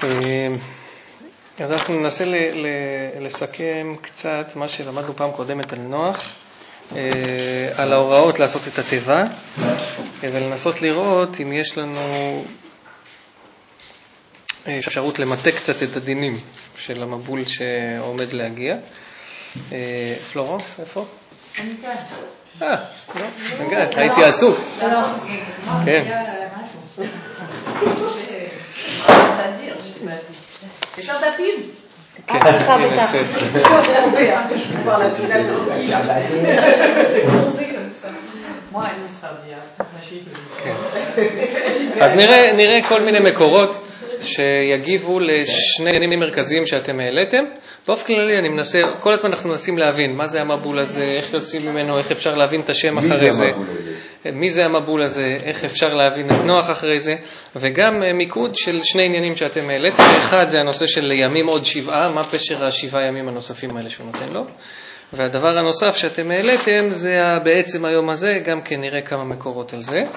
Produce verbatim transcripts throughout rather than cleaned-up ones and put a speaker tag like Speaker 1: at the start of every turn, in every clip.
Speaker 1: אז אנחנו ננסה לסכם קצת מה שלמדנו פעם קודמת על נוח, על ההוראות לעשות את הטבע, ולנסות לראות אם יש לנו אפשרות למתק קצת את הדינים של המבול שעומד להגיע. פלורנס, איפה?
Speaker 2: אני כאן.
Speaker 1: אה, לא, נגעת, הייתי עסוק. כן.
Speaker 2: יש עוד דפים?
Speaker 1: כן, הנה סט. אז נראה כל מיני מקורות שיגיבו לשני עניינים מרכזיים שאתם העליתם. באופן כללי אני מנסה, כל הזמן אנחנו מנסים להבין מה זה המבול הזה, איך יוצאים ממנו, איך אפשר להבין את השם אחרי זה. מי זה המבול הזה, איך אפשר להבין את נוח אחרי זה, וגם מיקוד של שני עניינים שאתם העליתם. אחד זה הנושא של ימים עוד שבעה, מה פשר השבעה ימים הנוספים האלה שהוא נותן לו. והדבר הנוסף שאתם העליתם זה בעצם היום הזה, גם כן נראה כמה מקורות על זה.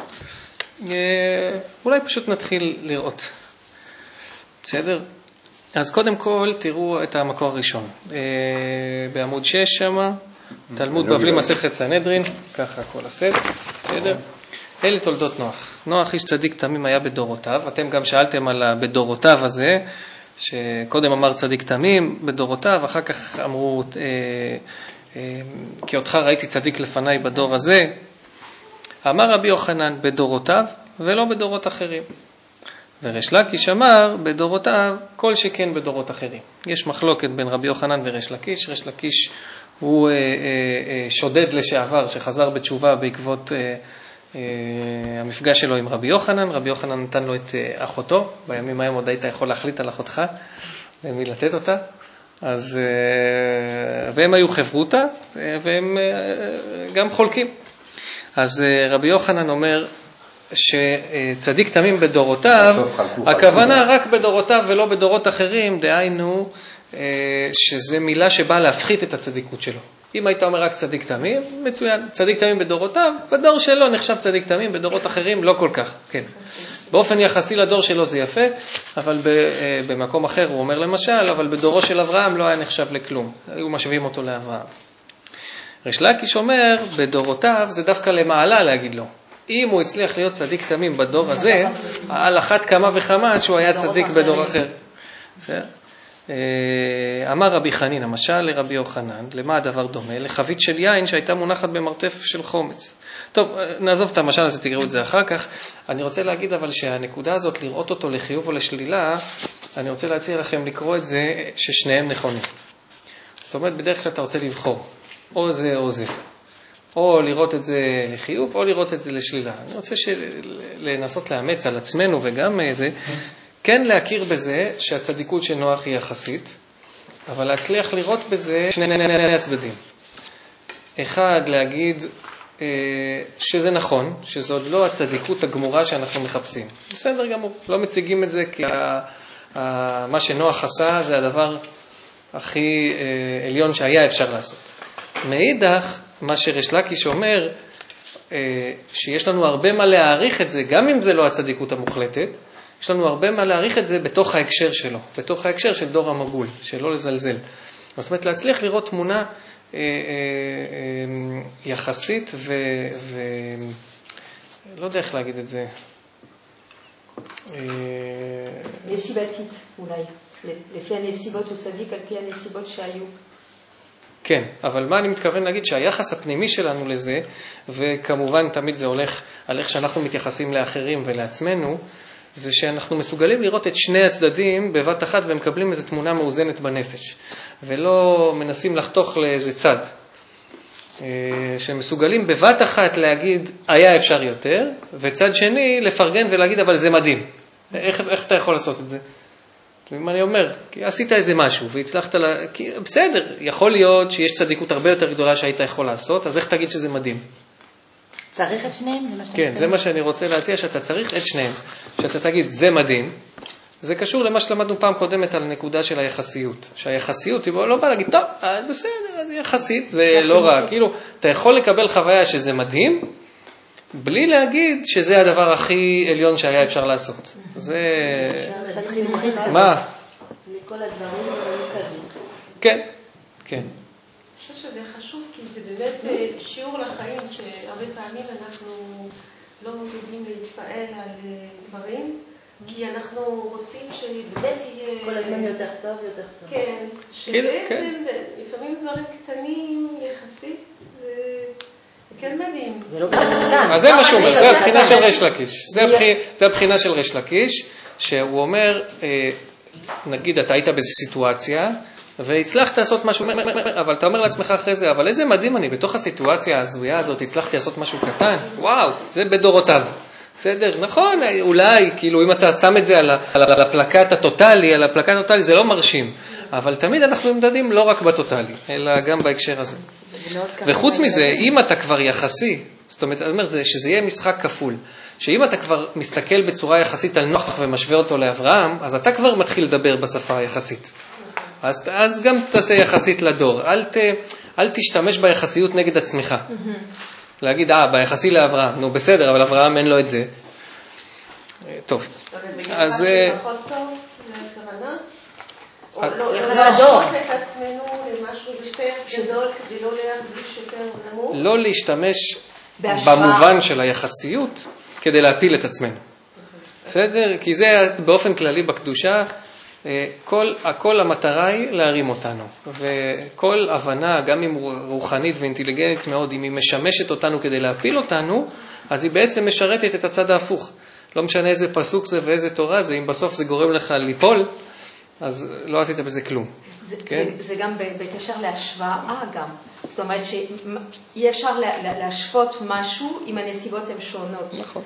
Speaker 1: אולי פשוט נתחיל לראות. בסדר? אז קודם כל תראו את המקור הראשון. בעמוד שש שמה, תלמוד בבלי מסכת סנהדרין, ככה כל הסט, בסדר? אלה תולדות נוח. נוח איש צדיק תמים היה בדורותיו, אתם גם שאלתם על בדורותיו הזה, שקודם אמר צדיק תמים בדורותיו, אחר כך אמרו, אה, אה, כי אותך ראיתי צדיק לפניי בדור הזה. אמר רבי יוחנן בדורותיו ולא בדורות אחרים. וריש לקיש אמר בדורותיו כל שכן בדורות אחרים. יש מחלוקת בין רבי יוחנן וריש לקיש. ריש לקיש הוא אה, אה, שודד לשעבר שחזר בתשובה בעקבות אה, אה, המפגש שלו עם רבי יוחנן. רבי יוחנן נתן לו את אה, אחותו. בימים ההם עוד היית יכול להחליט על אחותך למי לתת אותה. אז, אה, והם היו חברותה אה, והם אה, גם חולקים. אז אה, רבי יוחנן אומר שצדיק תמים בדורותיו, הכוונה רק בדורותיו ולא בדורות אחרים, דהיינו שזה מילה שבאה להפחית את הצדיקות שלו. אם היית אומר רק צדיק תמים, מצוין, צדיק תמים בדורותיו, בדור שלו נחשב צדיק תמים, בדורות אחרים לא כל כך, כן. באופן יחסי לדור שלו זה יפה, אבל במקום אחר הוא אומר למשל, אבל בדורו של אברהם לא היה נחשב לכלום, היו משווים אותו לאברהם. ריש לקיש אומר, בדורותיו זה דווקא למעלה להגיד לו. אם הוא הצליח להיות צדיק תמים בדור הזה, על אחת כמה וכמה שהוא היה צדיק בדור אחר. אמר רבי חנין, המשל לרבי יוחנן, למה הדבר דומה? לחבית של יין שהייתה מונחת במרתף של חומץ. טוב, נעזוב את המשל הזה, תקראו את זה אחר כך. אני רוצה להגיד אבל שהנקודה הזאת, לראות אותו לחיוב או לשלילה, אני רוצה להציע לכם לקרוא את זה ששניהם נכונים. זאת אומרת, בדרך כלל אתה רוצה לבחור, או זה או זה. או לראות את זה לחיוב, או לראות את זה לשלילה. אני רוצה לנסות לאמץ על עצמנו וגם זה, כן להכיר בזה שהצדיקות של נוח היא יחסית, אבל להצליח לראות בזה שני הצדדים. אחד, להגיד אה, שזה נכון, שזו עוד לא הצדיקות הגמורה שאנחנו מחפשים. בסדר גמור, לא מציגים את זה כי ה, ה, מה שנוח עשה זה הדבר הכי אה, עליון שהיה אפשר לעשות. מאידך, מה שריש לקיש אומר, שיש לנו הרבה מה להעריך את זה, גם אם זה לא הצדיקות המוחלטת, יש לנו הרבה מה להעריך את זה בתוך ההקשר שלו, בתוך ההקשר של דור המבול, שלא לזלזל. זאת אומרת, להצליח לראות תמונה יחסית ו... ו... לא יודע איך להגיד את זה.
Speaker 2: נסיבתית, אולי. לפי הנסיבות הוא צדיק על פי הנסיבות שהיו.
Speaker 1: כן, אבל מה אני מתכוון להגיד? שהיחס הפנימי שלנו לזה, וכמובן תמיד זה הולך על איך שאנחנו מתייחסים לאחרים ולעצמנו, זה שאנחנו מסוגלים לראות את שני הצדדים בבת אחת ומקבלים איזו תמונה מאוזנת בנפש, ולא מנסים לחתוך לאיזה צד. שמסוגלים בבת אחת להגיד היה אפשר יותר, וצד שני לפרגן ולהגיד אבל זה מדהים. איך, איך אתה יכול לעשות את זה? מה אני אומר? כי עשית איזה משהו והצלחת לה... כי בסדר, יכול להיות שיש צדיקות הרבה יותר גדולה שהיית יכול לעשות, אז איך תגיד שזה מדהים?
Speaker 2: צריך את שניהם? זה מה
Speaker 1: כן, זה מה שאני רוצה להציע, שאתה צריך את שניהם. שאתה תגיד, זה מדהים. זה קשור למה שלמדנו פעם קודמת על הנקודה של היחסיות. שהיחסיות היא לא באה להגיד, טוב, בסדר, זה יחסית, זה לא רע. כאילו, אתה יכול לקבל חוויה שזה מדהים, בלי להגיד שזה הדבר הכי עליון שהיה אפשר לעשות. זה... מה?
Speaker 3: לכל הדברים המקדמים.
Speaker 1: כן, כן.
Speaker 4: אני חושב שזה חשוב, כי זה באמת שיעור לחיים, שהרבה פעמים אנחנו לא יודעים להתפעל על דברים, כי אנחנו רוצים שבאמת יהיה...
Speaker 3: כל הזמן יותר טוב, יותר טוב.
Speaker 4: כן, שבעצם לפעמים דברים קטנים יחסית, זה כן מדהים.
Speaker 3: זה לא קטן.
Speaker 1: אז זה מה שהוא אומר, זה הבחינה של ריש לקיש. זה הבחינה של ריש לקיש, שהוא אומר, נגיד אתה היית באיזו סיטואציה, והצלחת לעשות משהו, אבל אתה אומר לעצמך אחרי זה, אבל איזה מדהים אני, בתוך הסיטואציה ההזויה הזאת הצלחתי לעשות משהו קטן, וואו, זה בדורותיו. בסדר, נכון, אולי, כאילו אם אתה שם את זה על, על הפלקט הטוטלי, על הפלקט הטוטלי זה לא מרשים, אבל תמיד אנחנו נמדדים לא רק בטוטלי, אלא גם בהקשר הזה. וחוץ מזה, אם אתה כבר יחסי, זאת אומרת, אני אומר שזה יהיה משחק כפול, שאם אתה כבר מסתכל בצורה יחסית על נוח ומשווה אותו לאברהם, אז אתה כבר מתחיל לדבר בשפה היחסית. אז, אז גם תעשה יחסית לדור, אל, ת, אל תשתמש ביחסיות נגד עצמך. להגיד, אה, ביחסי לאברהם, נו בסדר, אבל אברהם אין לו את זה. טוב. אז...
Speaker 4: זה פחות טוב להכוונה? או לא להשוות את עצמנו למשהו יותר גדול כדי לא להרגיש יותר נמוך?
Speaker 1: לא להשתמש במובן של היחסיות כדי להפיל את עצמנו. בסדר? כי זה באופן כללי בקדושה, כל, הכל המטרה היא להרים אותנו, וכל הבנה, גם אם רוחנית ואינטליגנטית מאוד, אם היא משמשת אותנו כדי להפיל אותנו, אז היא בעצם משרתת את הצד ההפוך. לא משנה איזה פסוק זה ואיזה תורה זה, אם בסוף זה גורם לך ליפול, אז לא עשית בזה כלום.
Speaker 2: זה,
Speaker 1: כן?
Speaker 2: זה, זה גם בקשר להשוואה גם. זאת אומרת שאי אפשר להשוות משהו אם הנסיבות הן שונות.
Speaker 1: נכון.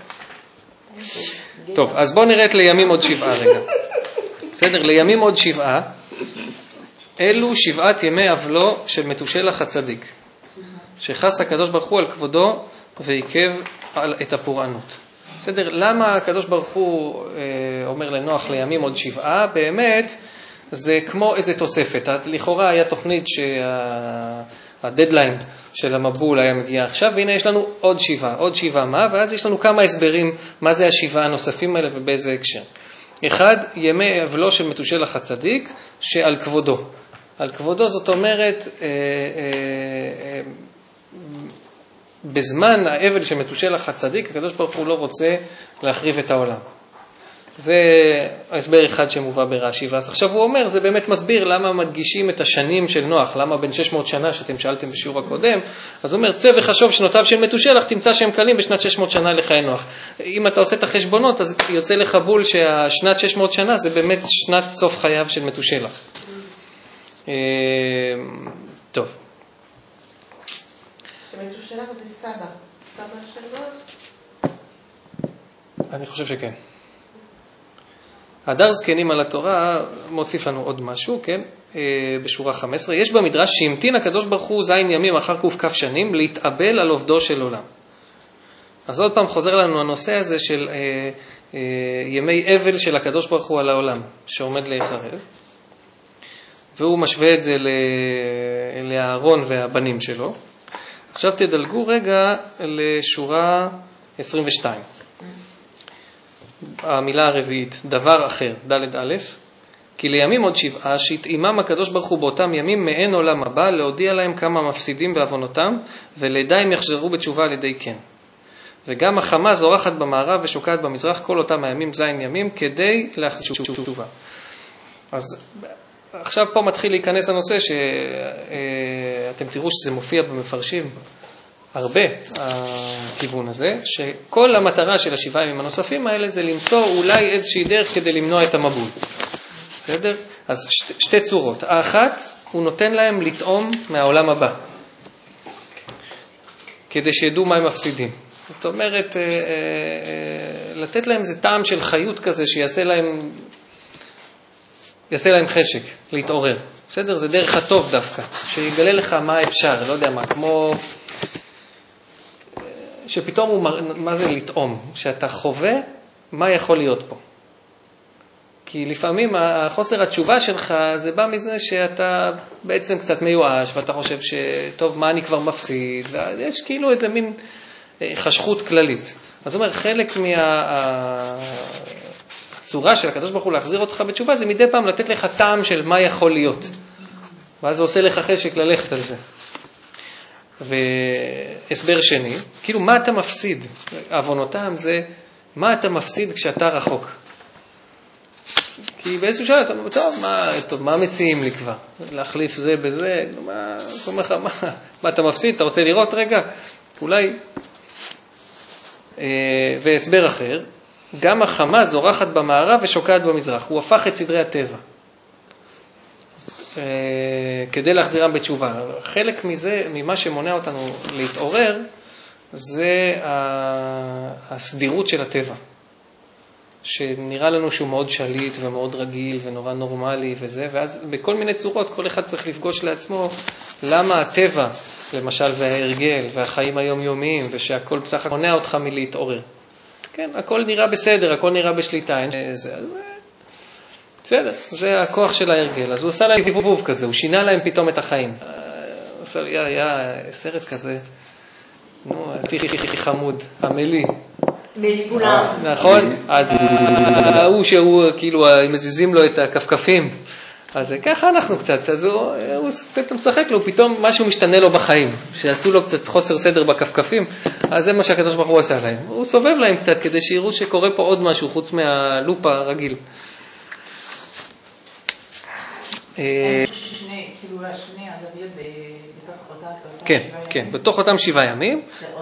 Speaker 1: טוב, אז בואו נראה את לימים עוד שבעה רגע. בסדר, לימים עוד שבעה, אלו שבעת ימי אבלו של מתושלח הצדיק, שחס הקדוש ברוך הוא על כבודו ועיכב את הפורענות. בסדר, למה הקדוש ברוך הוא אה, אומר לנוח לימים עוד שבעה? באמת זה כמו איזה תוספת. לכאורה היה תוכנית שהדדליין של המבול היה מגיע עכשיו, והנה יש לנו עוד שבעה, עוד שבעה מה? ואז יש לנו כמה הסברים מה זה השבעה הנוספים האלה ובאיזה הקשר. אחד, ימי אבלו של מתושלח הצדיק, שעל כבודו. על כבודו זאת אומרת, אה, אה, אה, בזמן האבל של מתושלח הצדיק, הקדוש ברוך הוא לא רוצה להחריב את העולם. זה הסבר אחד שמובא ברש"י, ואז עכשיו הוא אומר, זה באמת מסביר למה מדגישים את השנים של נוח, למה בין שש מאות שנה שאתם שאלתם בשיעור הקודם, אז הוא אומר, צא וחשוב שנותיו של מתושלח, תמצא שהם קלים בשנת שש מאות שנה לחיי נוח. אם אתה עושה את החשבונות, אז יוצא לך בול שהשנת שש מאות שנה זה באמת שנת סוף חייו של מתושלח. טוב.
Speaker 4: שמתושלח זה סבא, סבא של נוח?
Speaker 1: אני חושב שכן. הדר זקנים על התורה מוסיף לנו עוד משהו, כן? בשורה חמש עשרה, יש במדרש שהמתין הקדוש ברוך הוא זין ימים אחר קוף כף שנים להתאבל על עובדו של עולם. אז עוד פעם חוזר לנו הנושא הזה של אה, אה, ימי אבל של הקדוש ברוך הוא על העולם, שעומד להיחרב. והוא משווה את זה לאהרון והבנים שלו. עכשיו תדלגו רגע לשורה עשרים ושתיים. המילה הרביעית, דבר אחר, ד' א', כי לימים עוד שבעה שהתאימם הקדוש ברוך הוא באותם ימים מעין עולם הבא, להודיע להם כמה מפסידים בעוונותם, ולדע אם יחזרו בתשובה על ידי כן. וגם החמה זורחת במערב ושוקעת במזרח כל אותם הימים זין ימים, כדי להחזיר תשובה. אז עכשיו פה מתחיל להיכנס הנושא שאתם תראו שזה מופיע במפרשים הרבה, הכיוון הזה, שכל המטרה של השבעה ימים הנוספים האלה זה למצוא אולי איזושהי דרך כדי למנוע את המבול. בסדר? אז שתי, שתי צורות. האחת, הוא נותן להם לטעום מהעולם הבא, כדי שידעו מה הם מפסידים. זאת אומרת, לתת להם איזה טעם של חיות כזה, שיעשה להם, יעשה להם חשק, להתעורר. בסדר? זה דרך הטוב דווקא, שיגלה לך מה אפשר, לא יודע מה, כמו שפתאום הוא, מה זה לטעום? שאתה חווה מה יכול להיות פה. כי לפעמים החוסר התשובה שלך זה בא מזה שאתה בעצם קצת מיואש, ואתה חושב שטוב, מה אני כבר מפסיד? ויש כאילו איזה מין חשכות כללית. אז אומר, חלק מהצורה של הקדוש ברוך הוא להחזיר אותך בתשובה, זה מדי פעם לתת לך טעם של מה יכול להיות. ואז זה עושה לך חשק ללכת על זה. והסבר שני, כאילו מה אתה מפסיד? עוונותם זה, מה אתה מפסיד כשאתה רחוק? כי באיזשהו שעה אתה אומר, טוב, מה, טוב, מה מציעים לי כבר? להחליף זה בזה? מה, אומר לך, מה, מה אתה מפסיד? אתה רוצה לראות רגע? אולי. והסבר אחר, גם החמה זורחת במערב ושוקעת במזרח. הוא הפך את סדרי הטבע. כדי להחזירם בתשובה. חלק מזה, ממה שמונע אותנו להתעורר, זה הסדירות של הטבע. שנראה לנו שהוא מאוד שליט ומאוד רגיל ונורא נורמלי וזה, ואז בכל מיני צורות כל אחד צריך לפגוש לעצמו למה הטבע, למשל, וההרגל והחיים היומיומיים, ושהכל בסך הכל מונע אותך מלהתעורר. כן, הכל נראה בסדר, הכל נראה בשליטה. זה, בסדר, זה הכוח של ההרגל. אז הוא עושה להם סיבוב כזה, הוא שינה להם פתאום את החיים. היה, היה סרט כזה, נו, תיכי חמוד, המלי.
Speaker 2: מליבולם.
Speaker 1: נכון? אז הוא שהוא, כאילו, מזיזים לו את הכפכפים. אז ככה אנחנו קצת, אז הוא, הוא משחק לו, פתאום משהו משתנה לו בחיים, שעשו לו קצת חוסר סדר בכפכפים, אז זה מה שהקדוש ברוך הוא עשה להם. הוא סובב להם קצת כדי שיראו שקורה פה עוד משהו חוץ מהלופ הרגיל.
Speaker 3: כאילו השני הזוויות בתוך אותם
Speaker 1: כן, כן, בתוך אותם שבעה ימים.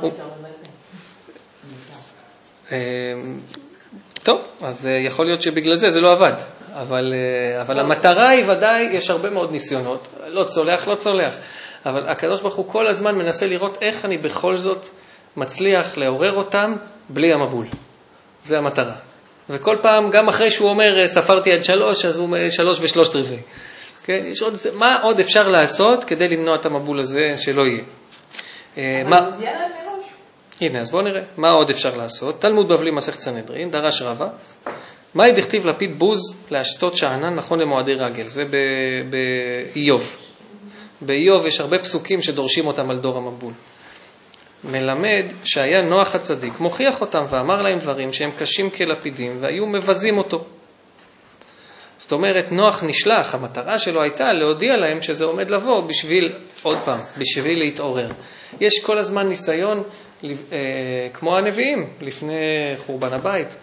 Speaker 1: טוב, אז יכול להיות שבגלל זה זה לא עבד, אבל, אבל המטרה היא ודאי, יש הרבה מאוד ניסיונות, לא צולח, לא צולח, אבל הקדוש ברוך הוא כל הזמן מנסה לראות איך אני בכל זאת מצליח לעורר אותם בלי המבול. זה המטרה. וכל פעם, גם אחרי שהוא אומר, ספרתי עד שלוש, אז הוא אומר שלוש ושלושת רבעי. כן? יש עוד, מה עוד אפשר לעשות כדי למנוע את המבול הזה שלא יהיה?
Speaker 3: אבל
Speaker 1: מה...
Speaker 3: זה יהיה להם מראש.
Speaker 1: הנה, אז בואו נראה. מה עוד אפשר לעשות? תלמוד בבלי מסכת סנהדרין, דרש רבא. מהי דכתיב לפיד בוז להשתות שענן נכון למועדי רגל? זה באיוב. באיוב יש הרבה פסוקים שדורשים אותם על דור המבול. מלמד שהיה נוח הצדיק, מוכיח אותם ואמר להם דברים שהם קשים כלפידים והיו מבזים אותו. זאת אומרת, נוח נשלח, המטרה שלו הייתה להודיע להם שזה עומד לבוא בשביל, עוד פעם, בשביל להתעורר. יש כל הזמן ניסיון, כמו הנביאים, לפני חורבן הבית,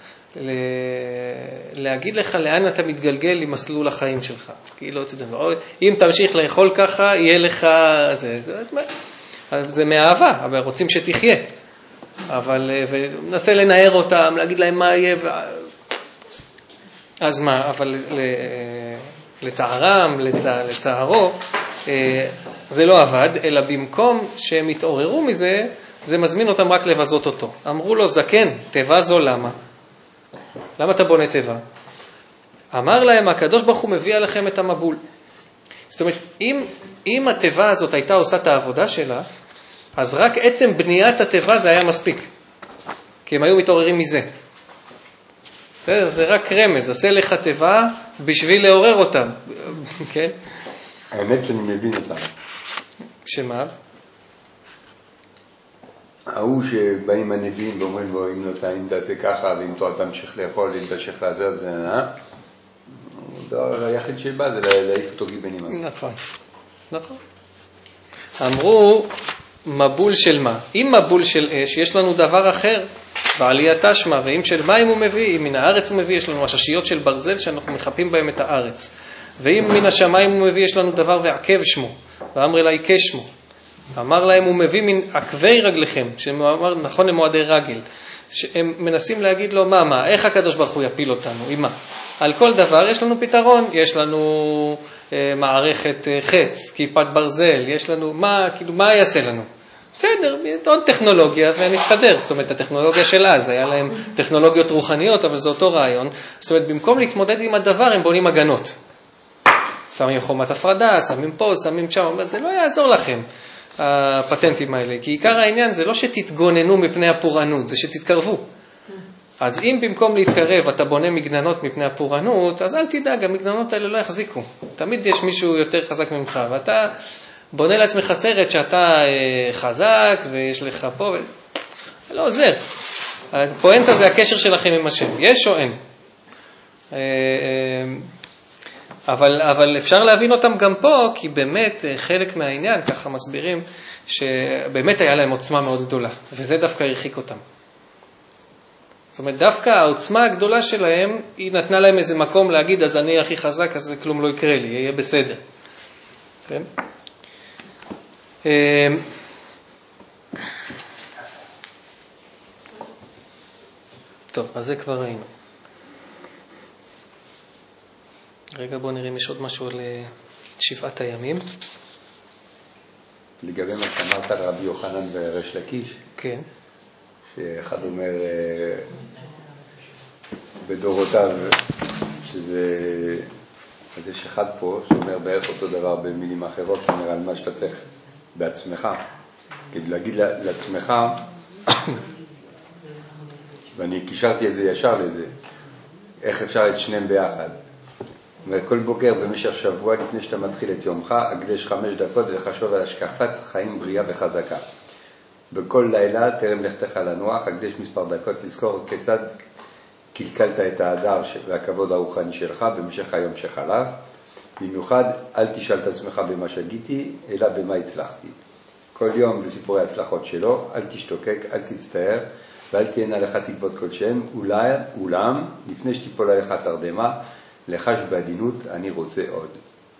Speaker 1: להגיד לך לאן אתה מתגלגל עם מסלול החיים שלך. כאילו, אם תמשיך לאכול ככה, יהיה לך... זה, זה מהאהבה, אבל רוצים שתחיה. אבל וננסה לנער אותם, להגיד להם מה יהיה... אז מה, אבל לצערם, לצע, לצערו, זה לא עבד, אלא במקום שהם התעוררו מזה, זה מזמין אותם רק לבזות אותו. אמרו לו, זקן, תבזו למה? למה אתה בונה תיבה? אמר להם, הקדוש ברוך הוא מביא עליכם את המבול. זאת אומרת, אם, אם התיבה הזאת הייתה עושה את העבודה שלה, אז רק עצם בניית התיבה זה היה מספיק. כי הם היו מתעוררים מזה. זה רק רמז, עשה לך תיבה בשביל לעורר אותם. כן?
Speaker 5: האמת שאני מבין אותם.
Speaker 1: שמה?
Speaker 5: ההוא שבאים הנביאים ואומרים בו, אם לא אם תעשה ככה, ואם תורה תמשיך לאכול, ואם תמשיך לעזר, זה נע. הדבר היחיד שבא זה להעיף אותו גיבנים.
Speaker 1: נכון, נכון. אמרו, מבול של מה? אם מבול של אש, יש לנו דבר אחר. בעליית תשמע, ואם של מים הוא מביא, אם מן הארץ הוא מביא, יש לנו הששיות של ברזל שאנחנו מחפים בהם את הארץ. ואם מן השמיים הוא מביא, יש לנו דבר ועקב שמו, ואמר אלי כשמו. אמר להם, הוא מביא מן עקבי רגליכם, שאמר נכון למועדי רגל, שהם מנסים להגיד לו, מה, מה, איך הקדוש ברוך הוא יפיל אותנו, עם מה? על כל דבר יש לנו פתרון, יש לנו אה, מערכת אה, חץ, כיפת ברזל, יש לנו, מה, כאילו, מה יעשה לנו? בסדר, עוד טכנולוגיה ונסתדר. זאת אומרת, הטכנולוגיה של אז, היה להם טכנולוגיות רוחניות, אבל זה אותו רעיון. זאת אומרת, במקום להתמודד עם הדבר, הם בונים הגנות. שמים חומת הפרדה, שמים פה, שמים שם. אומר, זה לא יעזור לכם, הפטנטים האלה. כי עיקר העניין זה לא שתתגוננו מפני הפורענות, זה שתתקרבו. אז אם במקום להתקרב אתה בונה מגננות מפני הפורענות, אז אל תדאג, המגננות האלה לא יחזיקו. תמיד יש מישהו יותר חזק ממך, ואתה... בונה לעצמך סרט שאתה חזק ויש לך פה, לא עוזר. הפואנטה זה הקשר שלכם עם השם, יש או אין? אבל, אבל אפשר להבין אותם גם פה, כי באמת חלק מהעניין, ככה מסבירים, שבאמת היה להם עוצמה מאוד גדולה, וזה דווקא הרחיק אותם. זאת אומרת, דווקא העוצמה הגדולה שלהם, היא נתנה להם איזה מקום להגיד, אז אני הכי חזק, אז כלום לא יקרה לי, יהיה בסדר. כן? טוב, אז זה כבר ראינו. רגע, בואו נראה אם יש עוד משהו על שבעת הימים.
Speaker 5: לגבי מה שאמרת על רבי יוחנן וריש לקיש,
Speaker 1: כן.
Speaker 5: שאחד אומר בדורותיו, שזה, אז יש אחד פה שאומר בערך אותו דבר במילים אחרות, אומר על מה שאתה צריך בעצמך, כדי להגיד לעצמך, ואני קישרתי את זה ישר לזה, איך אפשר את שניהם ביחד. כל בוקר במשך שבוע לפני שאתה מתחיל את יומך, הקדש חמש דקות וחשוב על השקפת חיים בריאה וחזקה. בכל לילה תרם לכתך לנוח, הקדש מספר דקות לזכור כיצד קלקלת את ההדר והכבוד הרוחני שלך במשך היום שחלף. במיוחד אל תשאל את עצמך במה שגיתי, אלא במה הצלחתי. כל יום בסיפורי ההצלחות שלו, אל תשתוקק, אל תצטער, ואל תהיינה לך תקוות כלשהן, אולי, אולם, לפני שתיפול עליך תרדמה, לחש בעדינות, אני רוצה עוד.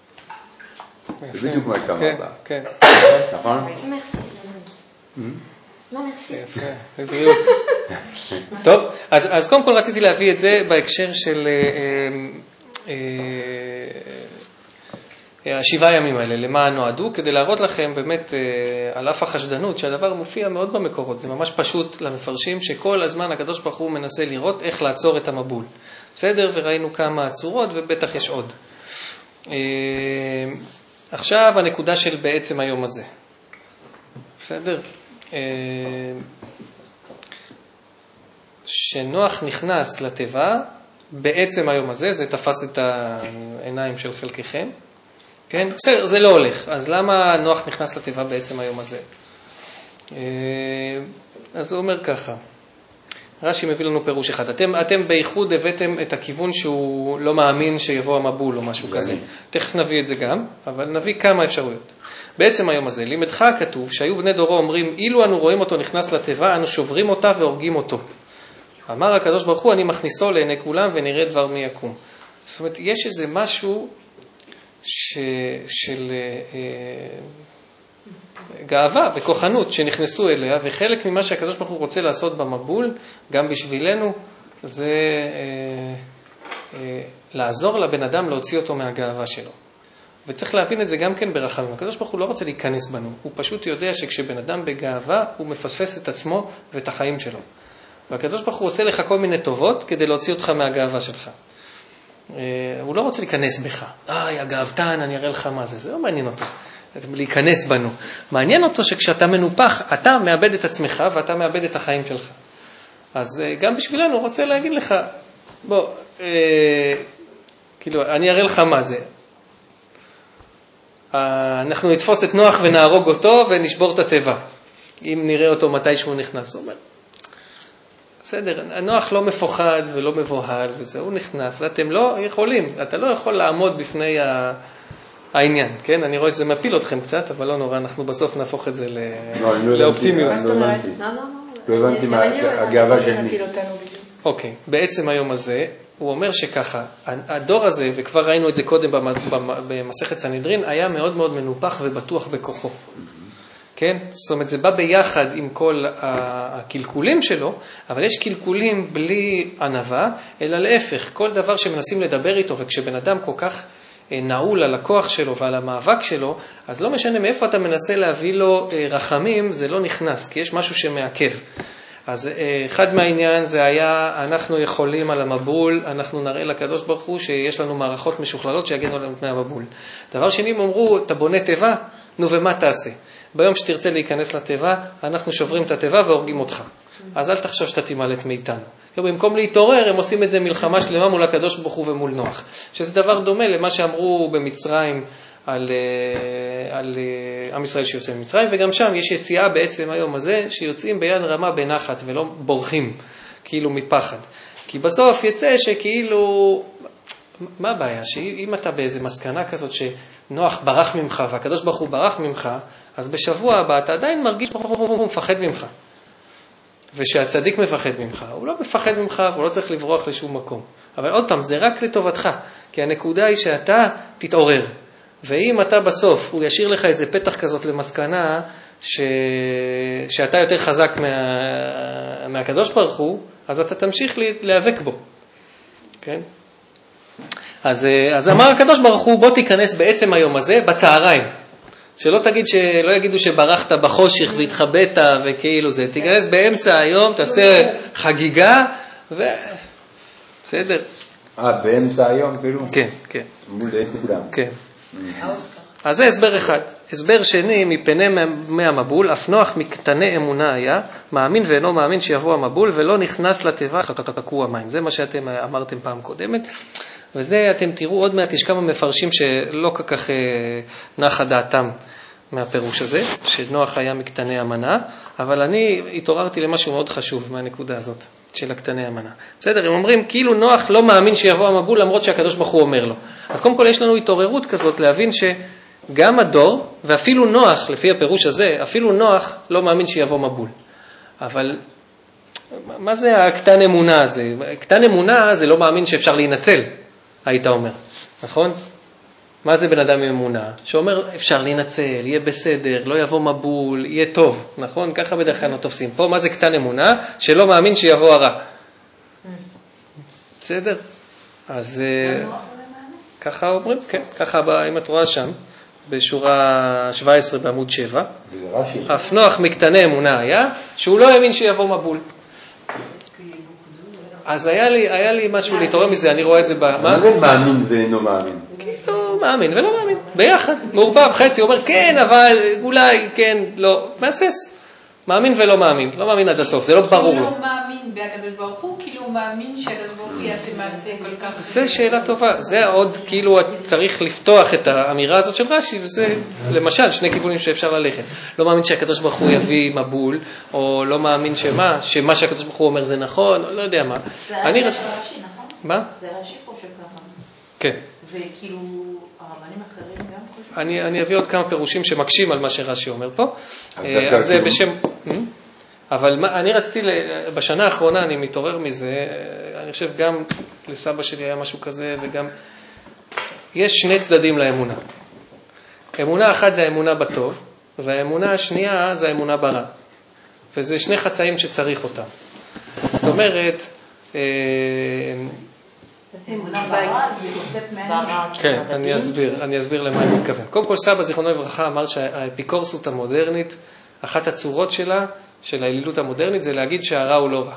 Speaker 5: זה בדיוק מה שאתה אמרת.
Speaker 1: כן,
Speaker 5: נכון?
Speaker 2: מרסי. לא מרסי.
Speaker 1: יפה, בבריאות. טוב, אז קודם כל רציתי להביא את זה בהקשר של השבעה ימים האלה, למה נועדו, כדי להראות לכם באמת על אף החשדנות, שהדבר מופיע מאוד במקורות. זה ממש פשוט למפרשים שכל הזמן הקדוש ברוך הוא מנסה לראות איך לעצור את המבול. בסדר? וראינו כמה צורות, ובטח יש עוד. עכשיו הנקודה של בעצם היום הזה. בסדר? שנוח נכנס לטבע, בעצם היום הזה, זה תפס את העיניים של חלקכם. כן? בסדר, זה לא הולך. אז למה נוח נכנס לטבע בעצם היום הזה? אז הוא אומר ככה. רש"י מביא לנו פירוש אחד. אתם, אתם בייחוד הבאתם את הכיוון שהוא לא מאמין שיבוא המבול או משהו כזה. תכף נביא את זה גם, אבל נביא כמה אפשרויות. בעצם היום הזה, לימדך כתוב שהיו בני דורו אומרים, אילו אנו רואים אותו נכנס לטבע, אנו שוברים אותה והורגים אותו. אמר הקדוש ברוך הוא, אני מכניסו לעיני כולם ונראה דבר מי יקום. זאת אומרת, יש איזה משהו ש... של אה, גאווה וכוחנות שנכנסו אליה, וחלק ממה שהקדוש ברוך הוא רוצה לעשות במבול, גם בשבילנו, זה אה, אה, לעזור לבן אדם להוציא אותו מהגאווה שלו. וצריך להבין את זה גם כן ברחמים. הקדוש ברוך הוא לא רוצה להיכנס בנו, הוא פשוט יודע שכשבן אדם בגאווה, הוא מפספס את עצמו ואת החיים שלו. והקדוש ברוך הוא עושה לך כל מיני טובות כדי להוציא אותך מהגאווה שלך. הוא לא רוצה להיכנס בך. איי, הגאוותן, אני אראה לך מה זה. זה לא מעניין אותו. להיכנס בנו. מעניין אותו שכשאתה מנופח, אתה מאבד את עצמך ואתה מאבד את החיים שלך. אז גם בשבילנו הוא רוצה להגיד לך, בוא, אה, כאילו, אני אראה לך מה זה. אנחנו נתפוס את נוח ונהרוג אותו ונשבור את הטבע. אם נראה אותו מתי שהוא נכנס. הוא אומר, בסדר, הנוח לא מפוחד ולא מבוהל וזה, הוא נכנס, ואתם לא יכולים, אתה לא יכול לעמוד בפני העניין, כן? אני רואה שזה מפיל אתכם קצת, אבל לא נורא, אנחנו בסוף נהפוך את זה לאופטימיות.
Speaker 5: לא הבנתי, לא הבנתי מה הגאווה של מי.
Speaker 1: אוקיי, בעצם היום הזה, הוא אומר שככה, הדור הזה, וכבר ראינו את זה קודם במסכת סנהדרין, היה מאוד מאוד מנופח ובטוח בכוחו. כן? זאת אומרת, זה בא ביחד עם כל הקלקולים שלו, אבל יש קלקולים בלי ענווה, אלא להפך, כל דבר שמנסים לדבר איתו, וכשבן אדם כל כך נעול על הכוח שלו ועל המאבק שלו, אז לא משנה מאיפה אתה מנסה להביא לו רחמים, זה לא נכנס, כי יש משהו שמעכב. אז אחד מהעניין זה היה, אנחנו יכולים על המבול, אנחנו נראה לקדוש ברוך הוא שיש לנו מערכות משוכללות שיגנו עלינו מפני המבול. דבר שני, הם אמרו, אתה בונה טבע, נו ומה תעשה? ביום שתרצה להיכנס לטבע, אנחנו שוברים את הטבע והורגים אותך. אז אל תחשב שאתה תימלט מאיתנו. במקום להתעורר, הם עושים את זה מלחמה שלמה מול הקדוש ברוך הוא ומול נוח. שזה דבר דומה למה שאמרו במצרים על, על עם ישראל שיוצא ממצרים, וגם שם יש יציאה בעצם היום הזה, שיוצאים ביד רמה בנחת ולא בורחים, כאילו מפחד. כי בסוף יצא שכאילו, מה הבעיה? שאם אתה באיזה מסקנה כזאת שנוח ברח ממך, והקדוש ברוך הוא ברח ממך, אז בשבוע הבא אתה עדיין מרגיש שהוא מפחד ממך. ושהצדיק מפחד ממך, הוא לא מפחד ממך, והוא לא צריך לברוח לשום מקום. אבל עוד פעם, זה רק לטובתך, כי הנקודה היא שאתה תתעורר. ואם אתה בסוף, הוא ישאיר לך איזה פתח כזאת למסקנה, ש... שאתה יותר חזק מה... מהקדוש ברוך הוא, אז אתה תמשיך להיאבק בו. כן? אז, אז אמר הקדוש ברוך הוא, בוא תיכנס בעצם היום הזה, בצהריים. שלא תגיד, שלא יגידו שברחת בחושך והתחבאת וכאילו זה. תיכנס באמצע היום, תעשה חגיגה, ו... בסדר.
Speaker 5: אה, באמצע היום כאילו?
Speaker 1: כן, כן.
Speaker 5: מול די כולם.
Speaker 1: כן. אז זה הסבר אחד. הסבר שני, מפני מהמבול, אף נוח מקטני אמונה היה, מאמין ואינו מאמין שיבוא המבול, ולא נכנס לתיבה חקקו המים. זה מה שאתם אמרתם פעם קודמת. וזה אתם תראו עוד מעט, יש כמה מפרשים שלא כל כך נחה דעתם מהפירוש הזה, שנוח היה מקטני המנה, אבל אני התעוררתי למשהו מאוד חשוב מהנקודה הזאת, של הקטני המנה. בסדר, הם אומרים, כאילו נוח לא מאמין שיבוא המבול, למרות שהקדוש ברוך הוא אומר לו. אז קודם כל יש לנו התעוררות כזאת להבין שגם הדור, ואפילו נוח, לפי הפירוש הזה, אפילו נוח לא מאמין שיבוא מבול. אבל מה זה הקטן אמונה הזה? קטן אמונה זה לא מאמין שאפשר להינצל, היית אומר, נכון? מה זה בן אדם עם אמונה? שאומר אפשר להינצל, יהיה בסדר, לא יבוא מבול, יהיה טוב, נכון? ככה בדרך כלל תופסים. פה מה זה קטן אמונה? שלא מאמין שיבוא הרע. בסדר? אז ככה אומרים, כן, ככה אם את רואה שם, בשורה שבע עשרה בעמוד שבע, אף נוח מקטני אמונה היה, שהוא לא האמין שיבוא מבול. אז היה לי, היה לי משהו להתעורר מזה, אני רואה את זה ב...
Speaker 5: מה זה מאמין ואינו מאמין?
Speaker 1: כאילו, מאמין ולא מאמין, ביחד, מעורבב, חצי, הוא אומר כן, אבל אולי, כן, לא, מאסס, מאמין ולא מאמין, לא מאמין עד הסוף, זה לא ברור לו.
Speaker 3: הוא לא מאמין בהקדוש ברוך הוא, כאילו הוא מאמין שהקדוש ברוך הוא יעשה מעשה כל כך...
Speaker 1: זה שאלה טובה, זה עוד כאילו צריך לפתוח את האמירה הזאת של רש"י, וזה למשל שני כיוונים שאפשר ללכת. לא מאמין שהקדוש ברוך הוא יביא מבול, או לא מאמין שמה, שמה שהקדוש ברוך הוא אומר זה נכון, או לא יודע מה.
Speaker 3: זה רש"י, נכון?
Speaker 1: מה?
Speaker 3: זה רש"י חושב ככה.
Speaker 1: כן.
Speaker 3: וכאילו הרבנים אחרים גם חושבים?
Speaker 1: אני, אני אביא עוד כמה פירושים שמקשים על מה שרש"י אומר פה. אז זה בשם... אבל מה, אני רציתי, בשנה האחרונה אני מתעורר מזה, אני חושב גם לסבא שלי היה משהו כזה, וגם יש שני צדדים לאמונה. אמונה אחת זה האמונה בטוב, והאמונה השנייה זה האמונה ברע. וזה שני חצאים שצריך אותם. זאת אומרת,
Speaker 3: אמונה ברע זה קונספט מעניין.
Speaker 1: כן, אני אסביר, אני אסביר למה אני מתכוון. קודם כל סבא זיכרונו לברכה אמר שהאפיקורסות המודרנית, אחת הצורות שלה, של האלילות המודרנית, זה להגיד שהרע הוא לא רע.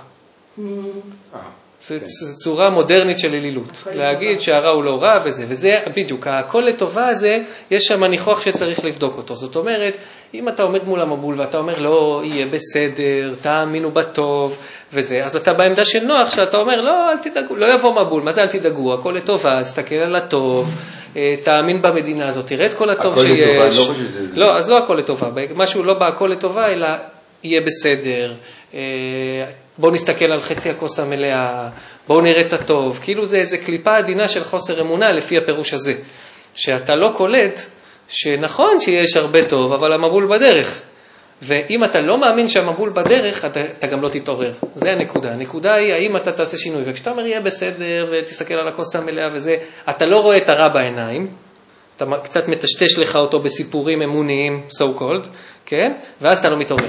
Speaker 1: זו צורה מודרנית של אלילות. להגיד שהרע הוא לא רע וזה, וזה בדיוק, הכל לטובה הזה, יש שם ניחוח שצריך לבדוק אותו. זאת אומרת, אם אתה עומד מול המבול ואתה אומר, לא, יהיה בסדר, תאמינו בטוב וזה, אז אתה בעמדה של נוח, שאתה אומר, לא, אל תדאגו, לא יבוא מבול, מה זה אל תדאגו, הכל לטובה, תסתכל על הטוב, תאמין במדינה הזאת, תראה את כל הטוב שיש. לא, אז לא הכל לטובה, משהו לא בא הכל לטובה, אלא יהיה בסדר, בואו נסתכל על חצי הכוס המלאה, בואו נראה את הטוב, כאילו זה איזה קליפה עדינה של חוסר אמונה לפי הפירוש הזה, שאתה לא קולט שנכון שיש הרבה טוב, אבל המבול בדרך, ואם אתה לא מאמין שהמבול בדרך, אתה, אתה גם לא תתעורר. זה הנקודה. הנקודה היא, האם אתה תעשה שינוי, וכשאתה אומר יהיה בסדר ותסתכל על הכוס המלאה וזה, אתה לא רואה את הרע בעיניים, אתה קצת מטשטש לך אותו בסיפורים אמוניים, so called, כן? ואז אתה לא מתעורר.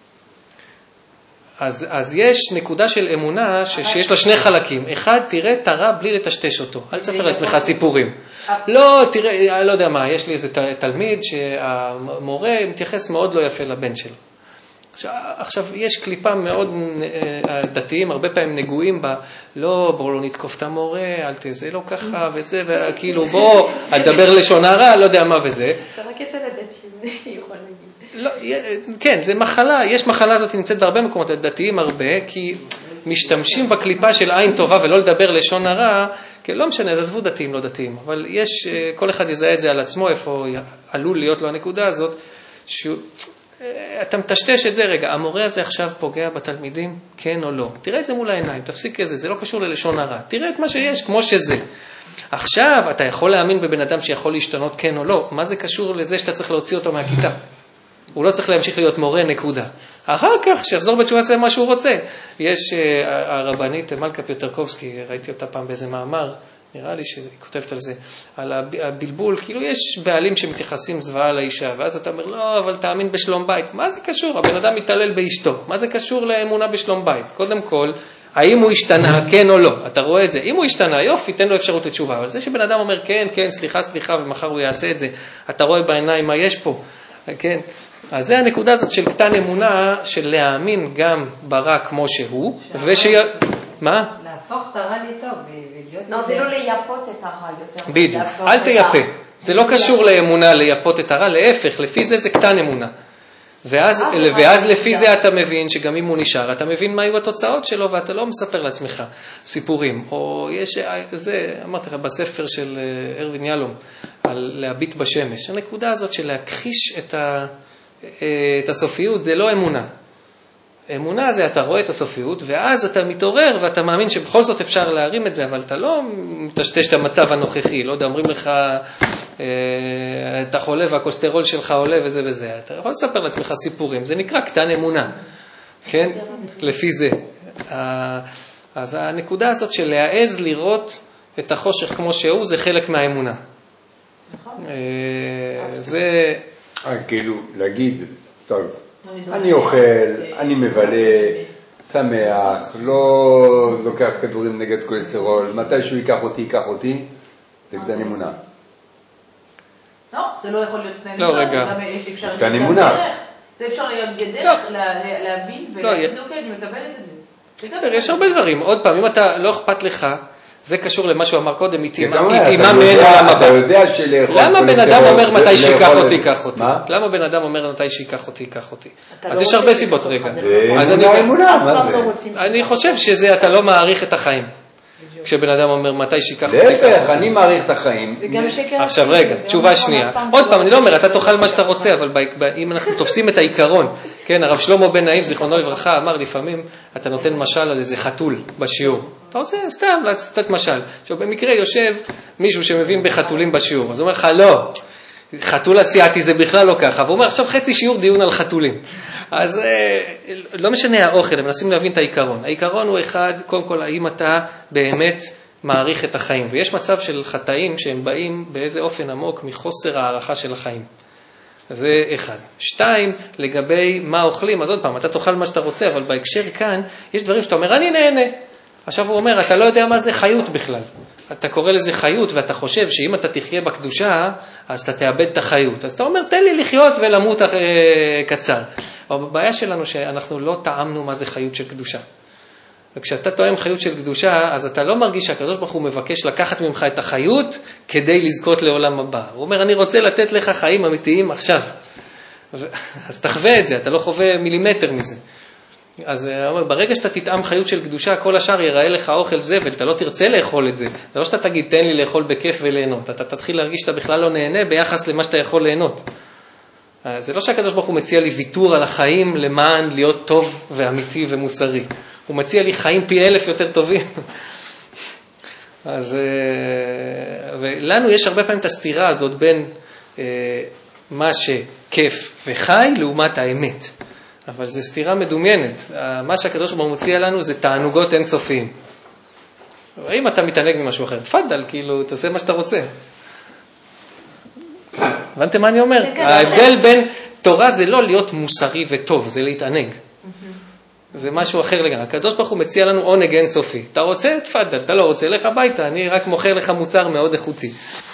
Speaker 1: אז, אז יש נקודה של אמונה ש, שיש לה שני חלקים. אחד, תראה את הרע בלי לטשטש אותו. אל תספר לעצמך סיפורים. לא, תראה, לא יודע מה, יש לי איזה תלמיד שהמורה מתייחס מאוד לא יפה לבן שלו. עכשיו, יש קליפה מאוד דתיים, הרבה פעמים נגועים בה, לא, בואו לא נתקוף את המורה, אל תזה, לא ככה וזה, וכאילו בואו, אל דבר לשון הרע, לא יודע מה וזה.
Speaker 2: זה רק אצל הדת שזה יכול להגיד.
Speaker 1: לא, כן, זה מחלה, יש מחלה הזאת נמצאת בהרבה מקומות דתיים הרבה, כי משתמשים בקליפה של עין טובה ולא לדבר לשון הרע, כי לא משנה, אז עזבו דתיים, לא דתיים, אבל יש, כל אחד יזהה את זה על עצמו, איפה עלול להיות לו הנקודה הזאת, שאתה מטשטש את זה, רגע, המורה הזה עכשיו פוגע בתלמידים, כן או לא? תראה את זה מול העיניים, תפסיק את זה, זה לא קשור ללשון הרע, תראה את מה שיש כמו שזה. עכשיו, אתה יכול להאמין בבן אדם שיכול להשתנות כן או לא, מה זה קשור לזה שאתה צריך להוציא אותו מהכיתה? הוא לא צריך להמשיך להיות מורה, נקודה. אחר כך, שיחזור בתשובה עושה מה שהוא רוצה. יש uh, הרבנית מלכה פיוטרקובסקי, ראיתי אותה פעם באיזה מאמר, נראה לי שהיא כותבת על זה, על הבלבול, כאילו יש בעלים שמתייחסים זוועה לאישה, ואז אתה אומר, לא, אבל תאמין בשלום בית. מה זה קשור? הבן אדם מתעלל באשתו. מה זה קשור לאמונה בשלום בית? קודם כל, האם הוא השתנה, כן או לא? אתה רואה את זה. אם הוא השתנה, יופי, תן לו אפשרות לתשובה. אבל זה שבן אדם אומר, כן, כן, סליחה, סליחה, ומחר הוא יעשה את זה. אתה רואה בעיניים מה יש פה. כן. אז זה הנקודה הזאת של קטן אמונה, של להאמין גם ברע כמו שהוא, וש... מה?
Speaker 6: להפוך את הרע לטוב.
Speaker 2: לא, זה לא לייפות את הרע יותר.
Speaker 1: בדיוק, אל תייפה. זה לא קשור לאמונה לייפות את הרע, להפך, לפי זה זה קטן אמונה. ואז, ואז לפי זה אתה מבין שגם אם הוא נשאר, אתה מבין מה היו התוצאות שלו, ואתה לא מספר לעצמך סיפורים. או יש, זה, אמרתי לך, בספר של ארווין ילום, על להביט בשמש. הנקודה הזאת של להכחיש את, ה, את הסופיות, זה לא אמונה. אמונה זה אתה רואה את הסופיות, ואז אתה מתעורר ואתה מאמין שבכל זאת אפשר להרים את זה, אבל אתה לא מטשטש את המצב הנוכחי, לא יודע, אומרים לך, אתה חולה והקוסטרול שלך עולה וזה וזה, אתה יכול לספר לעצמך סיפורים, זה נקרא קטן אמונה, כן? לפי זה. אז הנקודה הזאת של להעז לראות את החושך כמו שהוא, זה חלק מהאמונה. זה...
Speaker 5: כאילו, להגיד, טוב, אני אוכל, אני מבלה, שמח, לא לוקח כדורים נגד קולסטרול, מתי שהוא ייקח אותי, ייקח אותי, זה קטן אמונה.
Speaker 3: לא, זה לא יכול להיות קטן
Speaker 1: אמונה. לא, רגע.
Speaker 5: קטן אמונה.
Speaker 3: זה אפשר להיות דרך להבין ולהגיד, אוקיי, אני מקבלת את זה.
Speaker 1: יש הרבה דברים. עוד פעם, אם אתה לא אכפת לך, זה קשור למה שהוא אמר קודם, מתאימה
Speaker 5: מעין
Speaker 1: העולם הבא.
Speaker 5: למה
Speaker 1: בן אדם אומר מתי שיקח אותי, ייקח אותי? למה בן אדם אומר מתי שיקח אותי, ייקח אותי? אז יש הרבה סיבות, רגע.
Speaker 5: זה אמונה, מה זה?
Speaker 1: אני חושב שזה, אתה לא מעריך את החיים. כשבן אדם אומר מתי שיקח אותי,
Speaker 5: להפך, אני מעריך את החיים.
Speaker 1: עכשיו רגע, תשובה שנייה. עוד פעם, אני לא אומר, אתה תאכל מה שאתה רוצה, אבל אם אנחנו תופסים את העיקרון, כן, הרב שלמה בן נעים, זיכרונו לברכה, אמר לפעמים, אתה נותן משל על איזה חתול בשיעור. אתה רוצה סתם לתת משל. עכשיו, במקרה יושב מישהו שמבין בחתולים בשיעור, אז הוא אומר לך, לא, חתול אסיאתי זה בכלל לא ככה. והוא אומר, עכשיו חצי שיעור דיון על חתולים. אז לא משנה האוכל, הם מנסים להבין את העיקרון. העיקרון הוא אחד, קודם כל, האם אתה באמת מעריך את החיים. ויש מצב של חטאים שהם באים באיזה אופן עמוק מחוסר הערכה של החיים. זה אחד. שתיים, לגבי מה אוכלים, אז עוד פעם, אתה תאכל מה שאתה רוצה, אבל בהקשר כאן, יש דברים שאתה אומר, אני נהנה. עכשיו הוא אומר, אתה לא יודע מה זה חיות בכלל. אתה קורא לזה חיות, ואתה חושב שאם אתה תחיה בקדושה, אז אתה תאבד את החיות. אז אתה אומר, תן לי לחיות ולמות קצר. אבל הבעיה שלנו שאנחנו לא טעמנו מה זה חיות של קדושה. וכשאתה טועם חיות של קדושה, אז אתה לא מרגיש שהקדוש ברוך הוא מבקש לקחת ממך את החיות כדי לזכות לעולם הבא. הוא אומר, אני רוצה לתת לך חיים אמיתיים עכשיו. אז תחווה את זה, אתה לא חווה מילימטר מזה. אז אומר, ברגע שאתה תטעם חיות של קדושה, כל השאר ייראה לך אוכל זבל, אתה לא תרצה לאכול את זה. זה לא שאתה תגיד, תן לי לאכול בכיף וליהנות. אתה תתחיל להרגיש שאתה בכלל לא נהנה ביחס למה שאתה יכול ליהנות. זה לא שהקדוש ברוך הוא מציע לי ויתור על החיים למען להיות טוב ואמיתי ומוסרי. הוא מציע לי חיים פי אלף יותר טובים. אז ולנו יש הרבה פעמים את הסתירה הזאת בין מה שכיף וחי לעומת האמת. אבל זו סתירה מדומיינת. מה שהקדוש ברוך הוא מציע לנו זה תענוגות אינסופיים. אם אתה מתענג ממשהו אחר, תפדל, כאילו, תעשה מה שאתה רוצה. הבנתם מה אני אומר? ההבדל בין תורה זה לא להיות מוסרי וטוב, זה להתענג. זה משהו אחר לגמרי. הקדוש ברוך הוא מציע לנו עונג אינסופי. אתה רוצה? תפדל. אתה לא רוצה? לך הביתה. אני רק מוכר לך מוצר מאוד איכותי.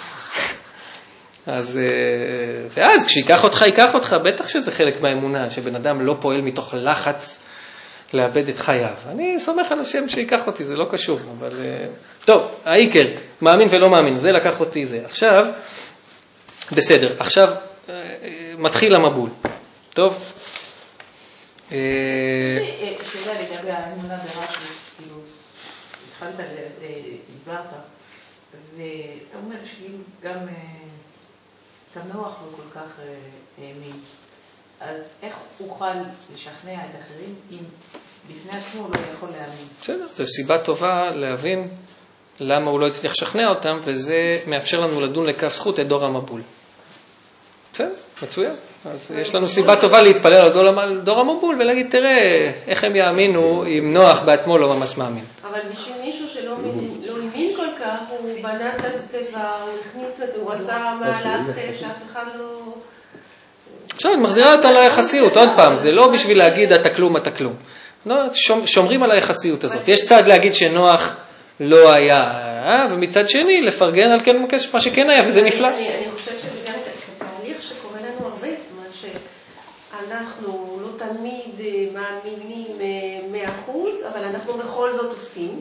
Speaker 1: אז, ואז כשיקח אותך, ייקח אותך, בטח שזה חלק מהאמונה, שבן אדם לא פועל מתוך לחץ לאבד את חייו. אני סומך על השם שיקח אותי, זה לא קשור, אבל טוב, העיקר, מאמין ולא מאמין, זה לקח אותי זה. עכשיו, בסדר, עכשיו מתחיל המבול. טוב?
Speaker 3: שאלה לגבי האמונה ברש"י.
Speaker 6: כאילו, התחלת, הסברת, ואתה אומר שכאילו גם תנוח לא כל כך האמין. אז איך אוכל לשכנע את האחרים אם לפני עצמו לא יכול להאמין?
Speaker 1: בסדר, זו סיבה טובה להבין למה הוא לא הצליח לשכנע אותם, וזה מאפשר לנו לדון לכף זכות את דור המבול. בסדר, מצוין. אז יש לנו סיבה טובה להתפלל על דור המבול ולהגיד, תראה, איך הם יאמינו אם נוח בעצמו לא ממש מאמין.
Speaker 4: אבל בשביל מישהו שלא האמין כל כך, הוא בנה את התיבה, הוא הכניס את זה, הוא עשה מהלך שאף אחד לא...
Speaker 1: עכשיו, אני מחזירה אותה ליחסיות, עוד פעם, זה לא בשביל להגיד אתה כלום, אתה כלום. שומרים על היחסיות הזאת. יש צד להגיד שנוח לא היה, ומצד שני לפרגן על כן מה שכן היה, וזה נפלא.
Speaker 4: אני חושבת שזה גם תהליך שקורה לנו הרבה, זאת אומרת שאנחנו לא תמיד מאמינים מאה אחוז, אבל אנחנו בכל זאת עושים.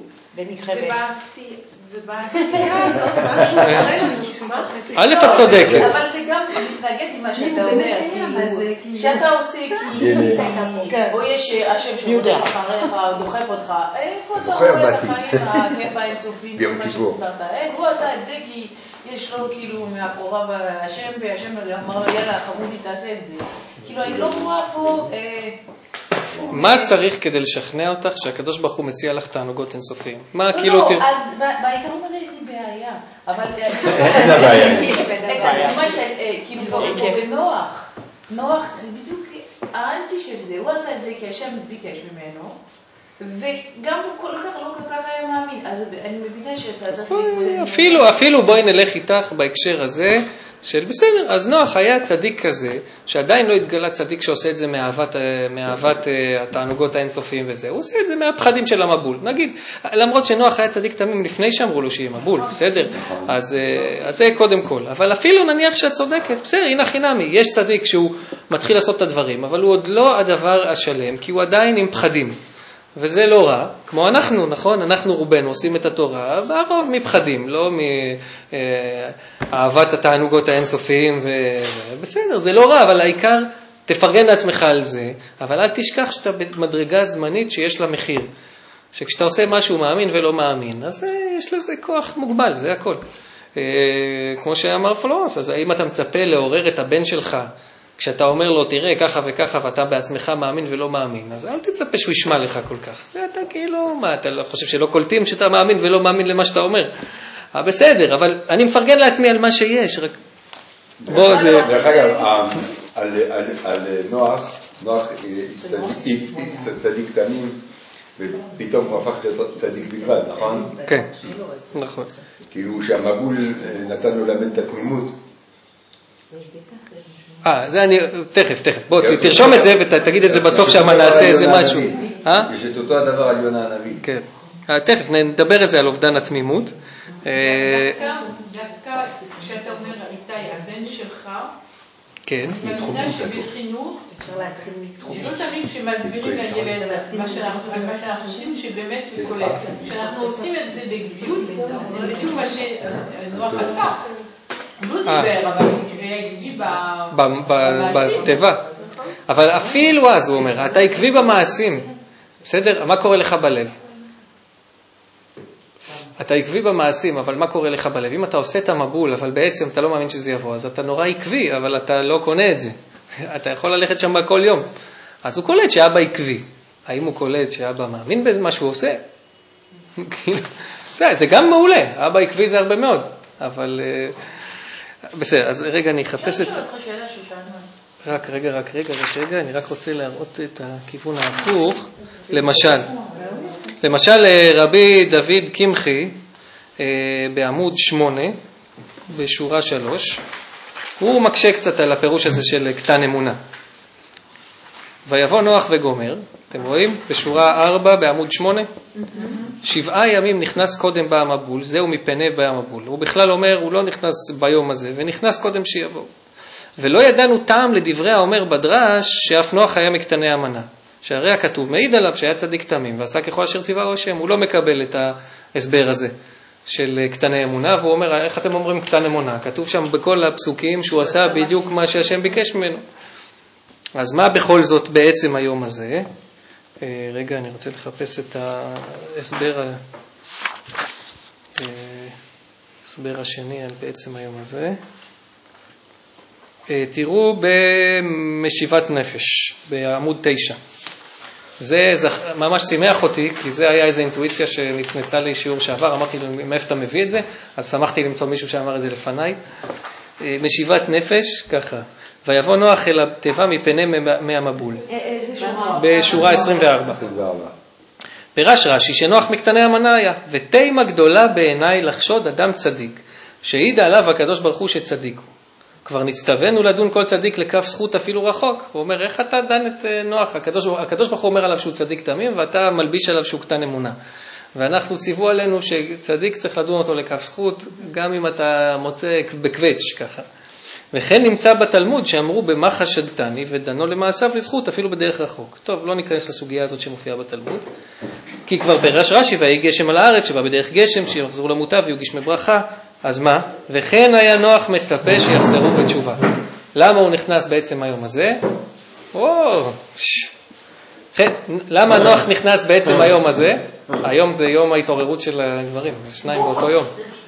Speaker 4: ובעשייה הזאת משהו אחר.
Speaker 1: א', את צודקת.
Speaker 6: אבל זה גם מתנגד עם מה שאתה אומר, שאתה עושה כי או יש השם שרודף אחריך, דוחף אותך, איפה אתה רואה את החיים הכיף האינסופיים, מה שסברת, הוא עשה את זה כי יש לו כאילו מאחוריו השם, והשם אמר לו יאללה חמודי תעשה את זה. כאילו אני לא רואה פה...
Speaker 1: מה צריך כדי לשכנע אותך שהקדוש ברוך הוא מציע לך תענוגות אינסופיים? מה כאילו...
Speaker 6: לא, אז בעיקרון הזה יש לי בעיה, אבל...
Speaker 5: אין לה בעיה.
Speaker 6: כאילו פה בנוח, נוח זה בדיוק האנטי של זה, הוא עשה את זה כי השם ביקש ממנו, וגם הוא כל כך לא כל כך היה מאמין, אז אני מבינה שאתה צריך להתמודד...
Speaker 1: אפילו, אפילו בואי נלך איתך בהקשר הזה, של בסדר, אז נוח היה צדיק כזה, שעדיין לא התגלה צדיק שעושה את זה מאהבת, מאהבת התענוגות האינסופיים וזה, הוא עושה את זה מהפחדים של המבול. נגיד, למרות שנוח היה צדיק תמים לפני שאמרו לו שיהיה מבול, בסדר? אז, אז זה קודם כל. אבל אפילו נניח שאת צודקת, בסדר, הנה חינמי, יש צדיק שהוא מתחיל לעשות את הדברים, אבל הוא עוד לא הדבר השלם, כי הוא עדיין עם פחדים. וזה לא רע, כמו אנחנו, נכון? אנחנו רובנו עושים את התורה, והרוב מפחדים, לא מאהבת התענוגות האינסופיים, ובסדר, זה לא רע, אבל העיקר תפרגן לעצמך על זה, אבל אל תשכח שאתה במדרגה זמנית שיש לה מחיר, שכשאתה עושה משהו מאמין ולא מאמין, אז יש לזה כוח מוגבל, זה הכל. כמו שאמר פלורנס, אז האם אתה מצפה לעורר את הבן שלך, כשאתה אומר לו, תראה, ככה וככה, ואתה בעצמך מאמין ולא מאמין, אז אל תצפה שהוא ישמע לך כל כך. זה אתה כאילו, מה, אתה לא חושב שלא קולטים שאתה מאמין ולא מאמין למה שאתה אומר? אה, בסדר, אבל אני מפרגן לעצמי על מה שיש, רק... בוא, זה...
Speaker 5: דרך אגב, על נוח, נוח צדיק תמים, ופתאום הוא הפך להיות צדיק בלבד, נכון?
Speaker 1: כן, נכון.
Speaker 5: כאילו שהמבול נתן לו למד את התמימות.
Speaker 1: אה, זה אני, תכף, תכף, בוא, תרשום את זה ותגיד את זה בסוף שמה נעשה איזה משהו.
Speaker 5: יש את אותו הדבר על יונה הנביא.
Speaker 1: כן, תכף, נדבר את זה על אובדן התמימות.
Speaker 3: דווקא כשאתה אומר, איתי, הבן שלך,
Speaker 1: כן.
Speaker 3: אני יודע שבחינוך, לא תמיד כשמסבירים לילד מה שאנחנו חושבים שבאמת הוא קולט. כשאנחנו עושים את זה בגביות, זה בדיוק מה שנוח עשה. לא דיבר, אבל עקבי
Speaker 1: בטבע. אבל אפילו אז הוא אומר, אתה עקבי במעשים. בסדר? מה קורה לך בלב? אתה עקבי במעשים, אבל מה קורה לך בלב? אם אתה עושה את המבול, אבל בעצם אתה לא מאמין שזה יבוא, אז אתה נורא עקבי, אבל אתה לא קונה את זה. אתה יכול ללכת שם כל יום. אז הוא קולט שאבא עקבי. האם הוא קולט שאבא מאמין במה שהוא עושה? זה גם מעולה. אבא עקבי זה הרבה מאוד. אבל... בסדר, אז רגע אני אחפש את... רק רגע, רק רגע, רק רגע, אני רק רוצה להראות את הכיוון ההפוך. למשל, למשל רבי דוד קמחי, בעמוד שמונה, בשורה שלוש, הוא מקשה קצת על הפירוש הזה של קטן אמונה. ויבוא נוח וגומר, אתם רואים? בשורה ארבע בעמוד שמונה, שבעה ימים נכנס קודם בה המבול, זהו מפני בה המבול. הוא בכלל אומר, הוא לא נכנס ביום הזה, ונכנס קודם שיבוא. ולא ידענו טעם לדברי האומר בדרש, שאף נוח היה מקטני המנה. שהרי הכתוב מעיד עליו שהיה צדיק תמים, ועשה ככל אשר ציווה השם. הוא לא מקבל את ההסבר הזה של קטני אמונה, והוא אומר, איך אתם אומרים קטן אמונה? כתוב שם בכל הפסוקים שהוא עשה בדיוק מה שהשם ביקש ממנו. אז מה בכל זאת בעצם היום הזה? רגע, אני רוצה לחפש את ההסבר, ההסבר השני על בעצם היום הזה. תראו במשיבת נפש, בעמוד תשע. זה, זה ממש שימח אותי, כי זה היה איזו אינטואיציה שנצנצה לי שיעור שעבר, אמרתי לו, מאיפה אתה מביא את זה? אז שמחתי למצוא מישהו שאמר את זה לפניי. משיבת נפש, ככה. ויבוא נוח אל התיבה מפני מי המבול.
Speaker 2: איזה שורה?
Speaker 1: בשורה עשרים וארבע. פירש רש"י שנוח מקטני המניה, ותימה גדולה בעיניי לחשוד אדם צדיק, שהעיד עליו הקדוש ברוך הוא שצדיק הוא. כבר נצטווינו לדון כל צדיק לכף זכות אפילו רחוק. הוא אומר, איך אתה דן את נוח? הקדוש, הקדוש ברוך הוא אומר עליו שהוא צדיק תמים, ואתה מלביש עליו שהוא קטן אמונה. ואנחנו ציוו עלינו שצדיק צריך לדון אותו לכף זכות, גם אם אתה מוצא בקווץ' ככה. וכן נמצא בתלמוד שאמרו במה חשדתני ודנו למעשיו לזכות אפילו בדרך רחוק. טוב, לא ניכנס לסוגיה הזאת שמופיעה בתלמוד, כי כבר פירש רש"י ויהי גשם על הארץ שבא בדרך גשם שיחזרו למוטב ויהיו גשמי ברכה. אז מה? וכן היה נוח מצפה שיחזרו בתשובה. למה הוא נכנס בעצם היום הזה? או, למה נוח נכנס בעצם היום הזה? היום זה יום ההתעוררות של הגברים, שניים באותו יום.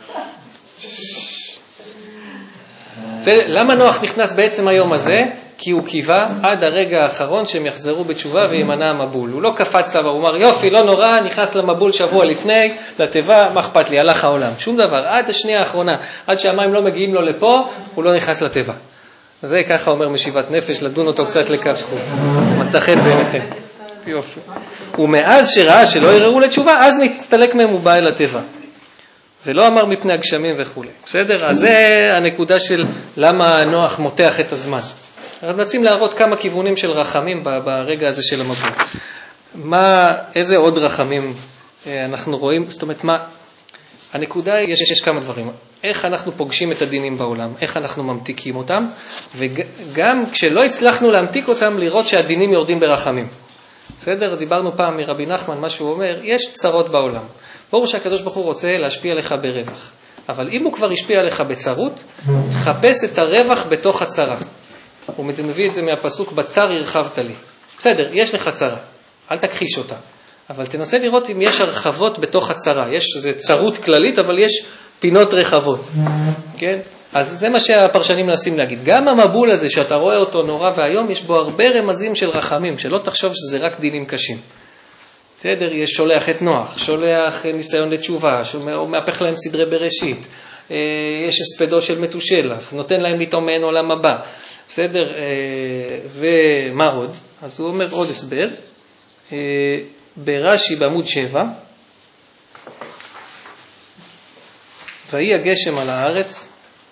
Speaker 1: למה נוח נכנס בעצם היום הזה? כי הוא קיווה עד הרגע האחרון שהם יחזרו בתשובה וימנע המבול. הוא לא קפץ לה והוא אמר, יופי, לא נורא, נכנס למבול שבוע לפני, לתיבה, מה אכפת לי, הלך העולם. שום דבר, עד השנייה האחרונה, עד שהמים לא מגיעים לו לפה, הוא לא נכנס לתיבה. זה ככה אומר משיבת נפש, לדון אותו קצת לכף זכות. מצא חן בעיניכם. יופי. ומאז שראה שלא יראו לתשובה, אז נצטלק מהם ובא אל התיבה. ולא אמר מפני הגשמים וכו'. בסדר? אז זה הנקודה של למה נוח מותח את הזמן. אנחנו מנסים להראות כמה כיוונים של רחמים ברגע הזה של המבול. מה, איזה עוד רחמים אנחנו רואים? זאת אומרת, מה? הנקודה היא, יש, יש כמה דברים. איך אנחנו פוגשים את הדינים בעולם, איך אנחנו ממתיקים אותם, וגם כשלא הצלחנו להמתיק אותם, לראות שהדינים יורדים ברחמים. בסדר? דיברנו פעם מרבי נחמן, מה שהוא אומר, יש צרות בעולם. ברור שהקדוש ברוך הוא רוצה להשפיע עליך ברווח. אבל אם הוא כבר השפיע עליך בצרות, תחפש את הרווח בתוך הצרה. הוא מביא את זה מהפסוק, בצר הרחבת לי. בסדר, יש לך צרה, אל תכחיש אותה. אבל תנסה לראות אם יש הרחבות בתוך הצרה. יש איזו צרות כללית, אבל יש פינות רחבות. כן? אז זה מה שהפרשנים מנסים להגיד. גם המבול הזה שאתה רואה אותו נורא והיום, יש בו הרבה רמזים של רחמים, שלא תחשוב שזה רק דינים קשים. בסדר, יש שולח את נוח, שולח ניסיון לתשובה, הוא מהפך להם סדרי בראשית, יש הספדו של מתושלח, נותן להם להתאמן עולם הבא. בסדר, ומה עוד? אז הוא אומר עוד הסבר, ברש"י בעמוד שבע, ויהי הגשם על הארץ,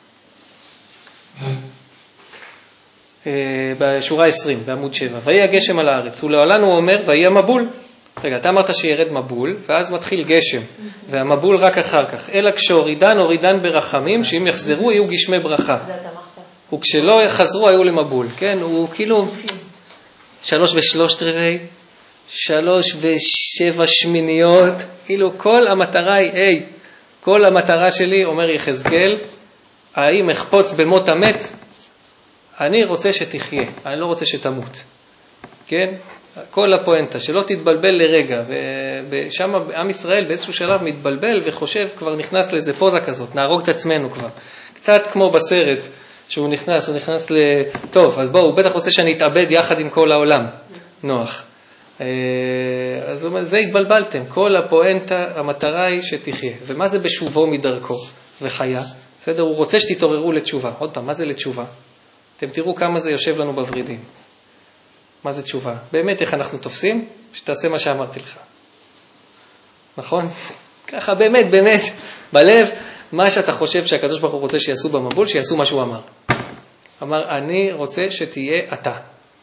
Speaker 1: בשורה עשרים, בעמוד שבע, ויהי הגשם על הארץ, ולעולם הוא אומר, ויהי המבול. רגע, אתה אמרת שירד מבול, ואז מתחיל גשם, והמבול רק אחר כך. אלא כשהורידן, הורידן ברחמים, שאם יחזרו יהיו גשמי ברכה. וכשלא יחזרו היו למבול, כן? הוא כאילו שלוש ושלושת רבעי, שלוש ושבע שמיניות, כאילו כל המטרה היא, היי, כל המטרה שלי, אומר יחזקאל, האם אחפוץ במות המת? אני רוצה שתחיה, אני לא רוצה שתמות. כן? כל הפואנטה, שלא תתבלבל לרגע, ושם עם ישראל באיזשהו שלב מתבלבל וחושב, כבר נכנס לאיזה פוזה כזאת, נהרוג את עצמנו כבר. קצת כמו בסרט, שהוא נכנס, הוא נכנס ל... טוב, אז בואו, הוא בטח רוצה שאני אתאבד יחד עם כל העולם, נוח. אז הוא אומר, זה התבלבלתם, כל הפואנטה, המטרה היא שתחיה. ומה זה בשובו מדרכו וחיה? בסדר, הוא רוצה שתתעוררו לתשובה. עוד פעם, מה זה לתשובה? אתם תראו כמה זה יושב לנו בוורידים. מה זה תשובה? באמת איך אנחנו תופסים? שתעשה מה שאמרתי לך. נכון? ככה באמת, באמת, בלב, מה שאתה חושב שהקדוש ברוך הוא רוצה שיעשו במבול, שיעשו מה שהוא אמר. אמר, אני רוצה שתהיה אתה.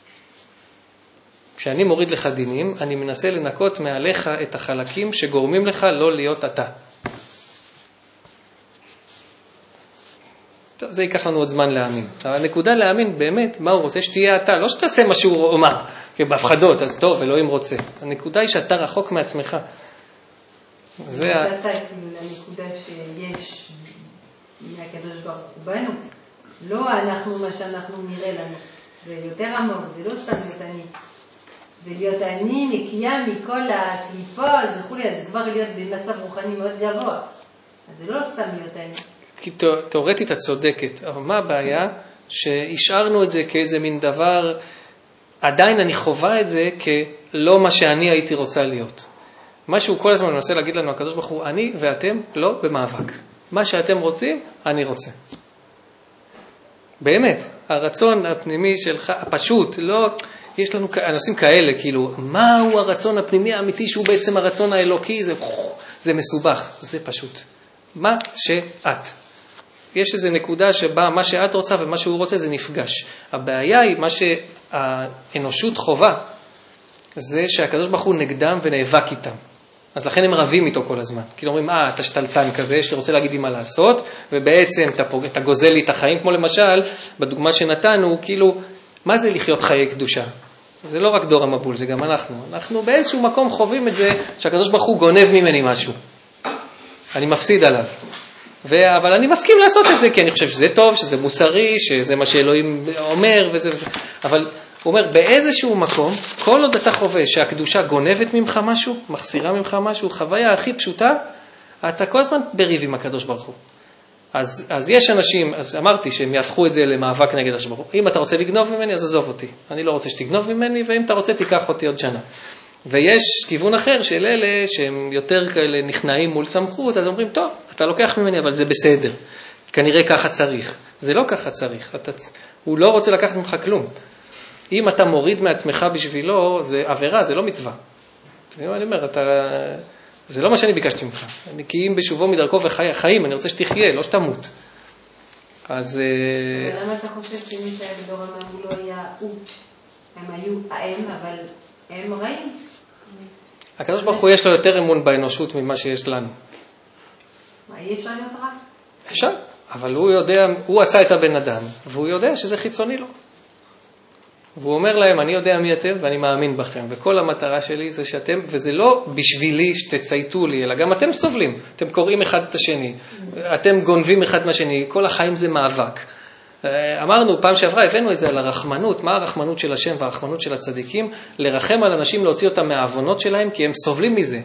Speaker 1: כשאני מוריד לך דינים, אני מנסה לנקות מעליך את החלקים שגורמים לך לא להיות אתה. טוב, זה ייקח לנו עוד זמן להאמין. הנקודה להאמין באמת, מה הוא רוצה? שתהיה אתה. לא שתעשה מה שהוא אומר, בהפחדות, אז טוב, אלוהים רוצה. הנקודה היא שאתה רחוק מעצמך.
Speaker 7: זה ה... אתה לנקודה שיש מהקדוש ברוך הוא בנו. לא אנחנו מה שאנחנו נראה לנו. זה יותר עמוק, זה לא סתם נתני. ולהיות אני נקייה מכל הקליפות וכולי, אז כבר להיות במצב רוחני מאוד גבוה. אז זה לא סתם להיות אני.
Speaker 1: כי תיאורטית את צודקת, אבל מה הבעיה? שהשארנו את זה כאיזה מין דבר, עדיין אני חווה את זה כלא מה שאני הייתי רוצה להיות. מה שהוא כל הזמן מנסה להגיד לנו, הקדוש ברוך הוא, אני ואתם לא במאבק. מה שאתם רוצים, אני רוצה. באמת, הרצון הפנימי שלך, הפשוט, לא, יש לנו אנשים כאלה, כאילו, מהו הרצון הפנימי האמיתי שהוא בעצם הרצון האלוקי, זה, זה מסובך, זה פשוט. מה שאת. יש איזו נקודה שבה מה שאת רוצה ומה שהוא רוצה זה נפגש. הבעיה היא, מה שהאנושות חובה, זה שהקדוש ברוך הוא נגדם ונאבק איתם. אז לכן הם רבים איתו כל הזמן. כאילו אומרים, אה, אתה שתלטן כזה, יש לי רוצה להגיד לי מה לעשות, ובעצם אתה, פוג... אתה גוזל לי את החיים, כמו למשל, בדוגמה שנתנו, כאילו, מה זה לחיות חיי קדושה? זה לא רק דור המבול, זה גם אנחנו. אנחנו באיזשהו מקום חווים את זה, שהקדוש ברוך הוא גונב ממני משהו. אני מפסיד עליו. ו... אבל אני מסכים לעשות את זה, כי אני חושב שזה טוב, שזה מוסרי, שזה מה שאלוהים אומר, וזה וזה. אבל הוא אומר, באיזשהו מקום, כל עוד אתה חווה שהקדושה גונבת ממך משהו, מחסירה ממך משהו, חוויה הכי פשוטה, אתה כל הזמן בריב עם הקדוש ברוך הוא. אז, אז יש אנשים, אז אמרתי שהם יהפכו את זה למאבק נגד הקדוש ברוך הוא. אם אתה רוצה לגנוב ממני, אז עזוב אותי. אני לא רוצה שתגנוב ממני, ואם אתה רוצה, תיקח אותי עוד שנה. ויש כיוון אחר של אלה שהם יותר כאלה נכנעים מול סמכות, אז אומרים, טוב, אתה לוקח ממני, אבל זה בסדר. כנראה ככה צריך. זה לא ככה צריך. אתה, הוא לא רוצה לקחת ממך כלום. אם אתה מוריד מעצמך בשבילו, זה עבירה, זה לא מצווה. אני אומר, אתה, זה לא מה שאני ביקשתי ממך. אני כי אם בשובו מדרכו וחיים, אני רוצה שתחיה, לא שתמות. אז...
Speaker 7: אבל למה אתה חושב שמי שהיה בדור המם הוא לא היה הוא? הם היו הם, אבל הם רעים?
Speaker 1: הקדוש ברוך הוא יש לו יותר אמון באנושות ממה שיש לנו.
Speaker 7: מה, אי אפשר להיות רע?
Speaker 1: אפשר, אבל הוא יודע, הוא עשה את הבן אדם, והוא יודע שזה חיצוני לו. והוא אומר להם, אני יודע מי אתם ואני מאמין בכם, וכל המטרה שלי זה שאתם, וזה לא בשבילי שתצייתו לי, אלא גם אתם סובלים, אתם קוראים אחד את השני, אתם גונבים אחד מהשני, כל החיים זה מאבק. אמרנו, פעם שעברה הבאנו את זה על הרחמנות, מה הרחמנות של השם והרחמנות של הצדיקים, לרחם על אנשים, להוציא אותם מהעוונות שלהם, כי הם סובלים מזה.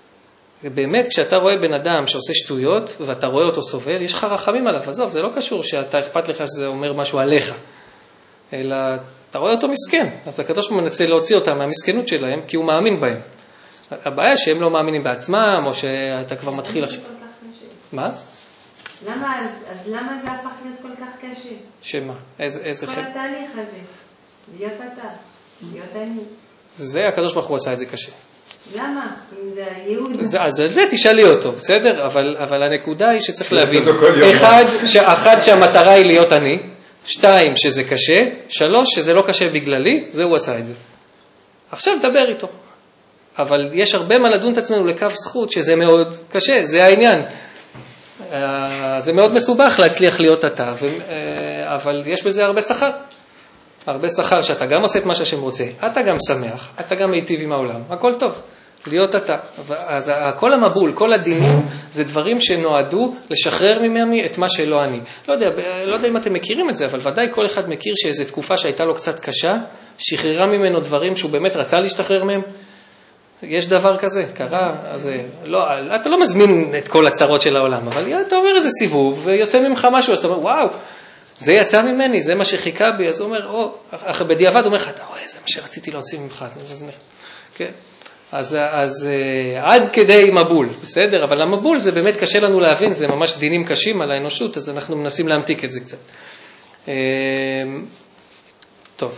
Speaker 1: ובאמת, כשאתה רואה בן אדם שעושה שטויות, ואתה רואה אותו סובל, יש לך רחמים עליו, עזוב, זה לא קשור שאתה אכפת לך שזה אומר משהו עליך, אלא אתה רואה אותו מסכן, אז הקדוש ברוך הוא מנסה להוציא אותם מהמסכנות שלהם, כי הוא מאמין בהם. הבעיה שהם לא מאמינים בעצמם, או שאתה כבר מתחיל עכשיו. מה?
Speaker 7: למה, אז למה זה הפך להיות כל כך קשה?
Speaker 1: שמה? איזה, איזה
Speaker 7: כל
Speaker 1: חלק?
Speaker 7: התהליך הזה, להיות אתה, להיות אני.
Speaker 1: זה, הקדוש ברוך הוא עשה את זה קשה.
Speaker 7: למה? אם זה הייעוד.
Speaker 1: זה, אז על זה תשאלי אותו, בסדר? אבל, אבל הנקודה היא שצריך להבין. אחד, אחד שהמטרה היא להיות אני, שתיים, שזה קשה, שלוש, שזה לא קשה בגללי, זה הוא עשה את זה. עכשיו דבר איתו. אבל יש הרבה מה לדון את עצמנו לקו זכות, שזה מאוד קשה, זה העניין. זה מאוד מסובך להצליח להיות אתה, אבל יש בזה הרבה שכר. הרבה שכר שאתה גם עושה את מה שהשם רוצה, אתה גם שמח, אתה גם מיטיב עם העולם, הכל טוב, להיות אתה. אז כל המבול, כל הדינים, זה דברים שנועדו לשחרר ממני את מה שלא אני. לא יודע, לא יודע אם אתם מכירים את זה, אבל ודאי כל אחד מכיר שאיזו תקופה שהייתה לו קצת קשה, שחררה ממנו דברים שהוא באמת רצה להשתחרר מהם. יש דבר כזה, קרה, אז לא, אתה לא מזמין את כל הצרות של העולם, אבל אתה עובר איזה סיבוב ויוצא ממך משהו, אז אתה אומר, וואו, זה יצא ממני, זה מה שחיכה בי, אז הוא אומר, או, אך בדיעבד הוא אומר לך, אתה רואה, זה מה שרציתי להוציא ממך, אז, כן. אז, אז עד כדי מבול, בסדר, אבל המבול זה באמת קשה לנו להבין, זה ממש דינים קשים על האנושות, אז אנחנו מנסים להמתיק את זה קצת. טוב.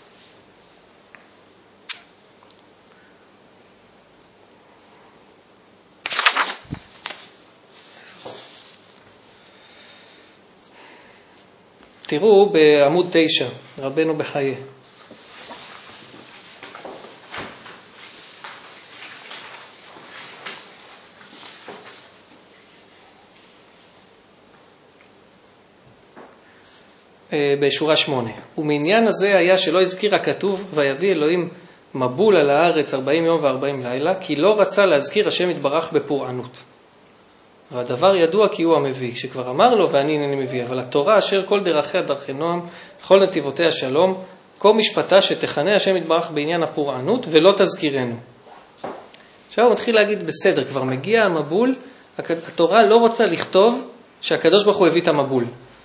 Speaker 1: תראו בעמוד תשע, רבנו בחיי. בשורה שמונה. ומעניין הזה היה שלא הזכיר הכתוב, ויביא אלוהים מבול על הארץ ארבעים יום וארבעים לילה, כי לא רצה להזכיר השם יתברך בפורענות. והדבר ידוע כי הוא המביא, שכבר אמר לו ואני אינני מביא, אבל התורה אשר כל דרכיה דרכי נועם, כל נתיבותיה שלום, כה משפטה שתכנה השם יתברך בעניין הפורענות ולא תזכירנו. עכשיו הוא מתחיל להגיד, בסדר, כבר מגיע המבול, התורה לא רוצה לכתוב שהקדוש ברוך הוא הביא את המבול.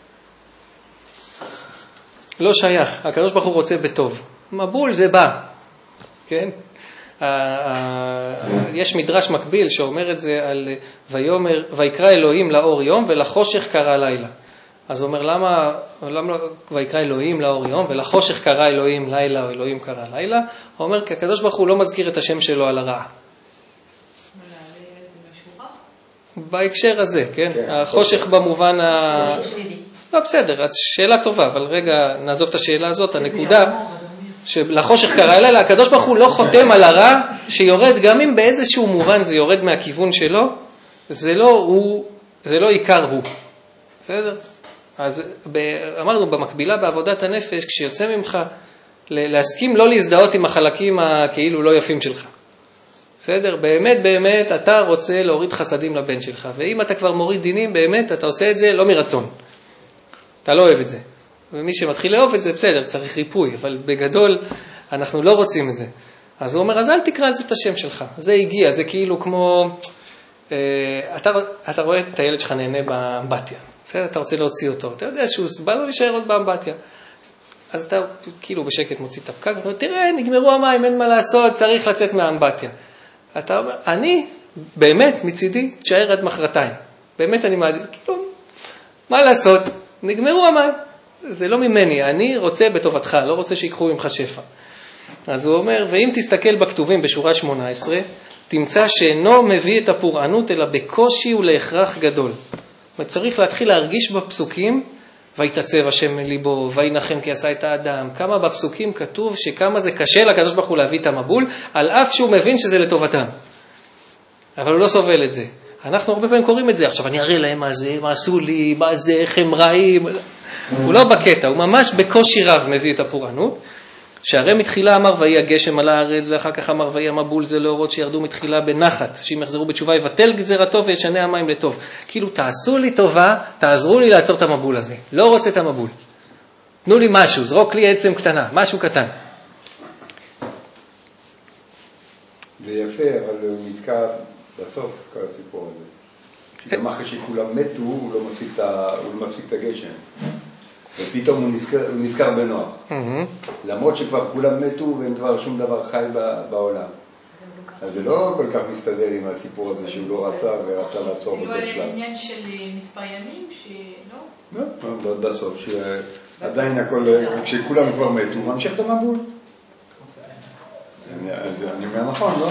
Speaker 1: לא שייך, הקדוש ברוך הוא רוצה בטוב. מבול זה בא, כן? יש מדרש מקביל שאומר את זה על ויאמר, ויקרא אלוהים לאור יום ולחושך קרא לילה. אז הוא אומר, למה, למה ויקרא אלוהים לאור יום ולחושך קרא אלוהים לילה או אלוהים קרא לילה? הוא אומר, כי הקדוש ברוך הוא לא מזכיר את השם שלו על הרע. בהקשר הזה, כן? החושך במובן ה... לא, בסדר, אז שאלה טובה, אבל רגע נעזוב את השאלה הזאת, הנקודה שלחושך קרא לילה, הקדוש ברוך הוא לא חותם על הרע שיורד, גם אם באיזשהו מובן זה יורד מהכיוון שלו, זה לא הוא, זה לא עיקר הוא. בסדר? אז אמרנו במקבילה בעבודת הנפש, כשיוצא ממך להסכים לא להזדהות עם החלקים הכאילו לא יפים שלך. בסדר? באמת, באמת, אתה רוצה להוריד חסדים לבן שלך. ואם אתה כבר מוריד דינים, באמת, אתה עושה את זה לא מרצון. אתה לא אוהב את זה. ומי שמתחיל לאהוב את זה, בסדר, צריך ריפוי. אבל בגדול, אנחנו לא רוצים את זה. אז הוא אומר, אז אל תקרא על זה את השם שלך. זה הגיע, זה כאילו כמו... אה, אתה, אתה רואה את הילד שלך נהנה באמבטיה. בסדר? אתה רוצה להוציא אותו. אתה יודע שהוא בא לו להישאר עוד באמבטיה. אז אתה כאילו בשקט מוציא את הפקק, ואתה אומר, תראה, נגמרו המים, אין מה לעשות, צריך לצאת מהאמבטיה. אתה אומר, אני באמת מצידי תשאר עד מחרתיים. באמת אני מעדיף, כאילו, מה לעשות? נגמרו המים. זה לא ממני, אני רוצה בטובתך, לא רוצה שיקחו ממך שפע. אז הוא אומר, ואם תסתכל בכתובים בשורה שמונה עשרה, תמצא שאינו מביא את הפורענות, אלא בקושי ולהכרח גדול. צריך להתחיל להרגיש בפסוקים, ויתעצב השם מליבו, וינחם כי עשה את האדם. כמה בפסוקים כתוב שכמה זה קשה לקדוש ברוך הוא להביא את המבול, על אף שהוא מבין שזה לטובתם. אבל הוא לא סובל את זה. אנחנו הרבה פעמים קוראים את זה, עכשיו אני אראה להם מה זה, מה עשו לי, מה זה, איך הם רעים. הוא לא בקטע, הוא ממש בקושי רב מביא את הפורענות. שהרי מתחילה אמר ויהי הגשם על הארץ, ואחר כך אמר ויהי המבול, זה לאורות שירדו מתחילה בנחת, שאם יחזרו בתשובה יבטל גזירתו וישנה המים לטוב. כאילו תעשו לי טובה, תעזרו לי לעצור את המבול הזה. לא רוצה את המבול. תנו לי משהו, זרוק לי עצם קטנה, משהו קטן.
Speaker 5: זה יפה, אבל הוא נתקע בסוף, כל הסיפור הזה. גם אחרי שכולם מתו, הוא לא מפסיק את, ה... הוא לא מפסיק את הגשם. ופתאום הוא נזכר, הוא נזכר בנוח. Mm-hmm. למרות שכבר כולם מתו ואין כבר שום דבר חי בעולם. אז זה לא כל כך מסתדר עם הסיפור הזה שהוא לא רצה ורצה לעצור בכל שלב.
Speaker 3: כאילו על העניין של מספר ימים שלא?
Speaker 5: לא, בסוף, שעדיין הכל, כשכולם כבר מתו, הוא ממשיך את המבול. אני אומר נכון, לא?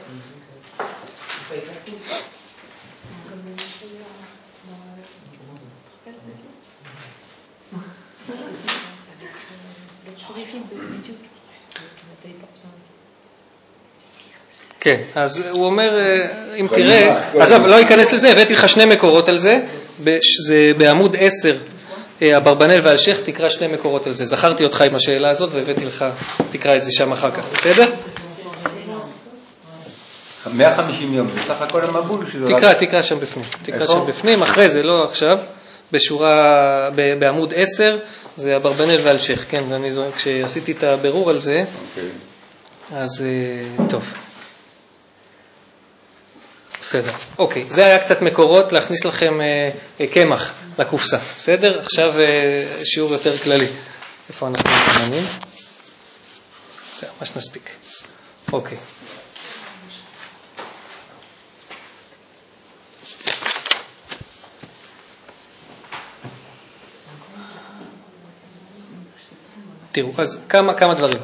Speaker 1: כן, אז הוא אומר, אם תראה, עזוב, לא ייכנס לזה, הבאתי לך שני מקורות על זה, זה בעמוד עשר, אברבנאל ואלשיך, תקרא שני מקורות על זה. זכרתי אותך עם השאלה הזאת והבאתי לך, תקרא את זה שם אחר כך, בסדר?
Speaker 5: מאה וחמישים יום, זה סך הכל המבול.
Speaker 1: תקרא, תקרא שם בפנים, תקרא שם בפנים, אחרי זה, לא עכשיו, בשורה, בעמוד עשר, זה אברבנאל ואלשיך, כן, כשעשיתי את הבירור על זה, אז טוב. בסדר, אוקיי, זה היה קצת מקורות להכניס לכם קמח לקופסה, בסדר? עכשיו שיעור יותר כללי. איפה אנחנו מתכוננים? זה מה שנספיק. אוקיי. תראו, אז כמה, כמה דברים.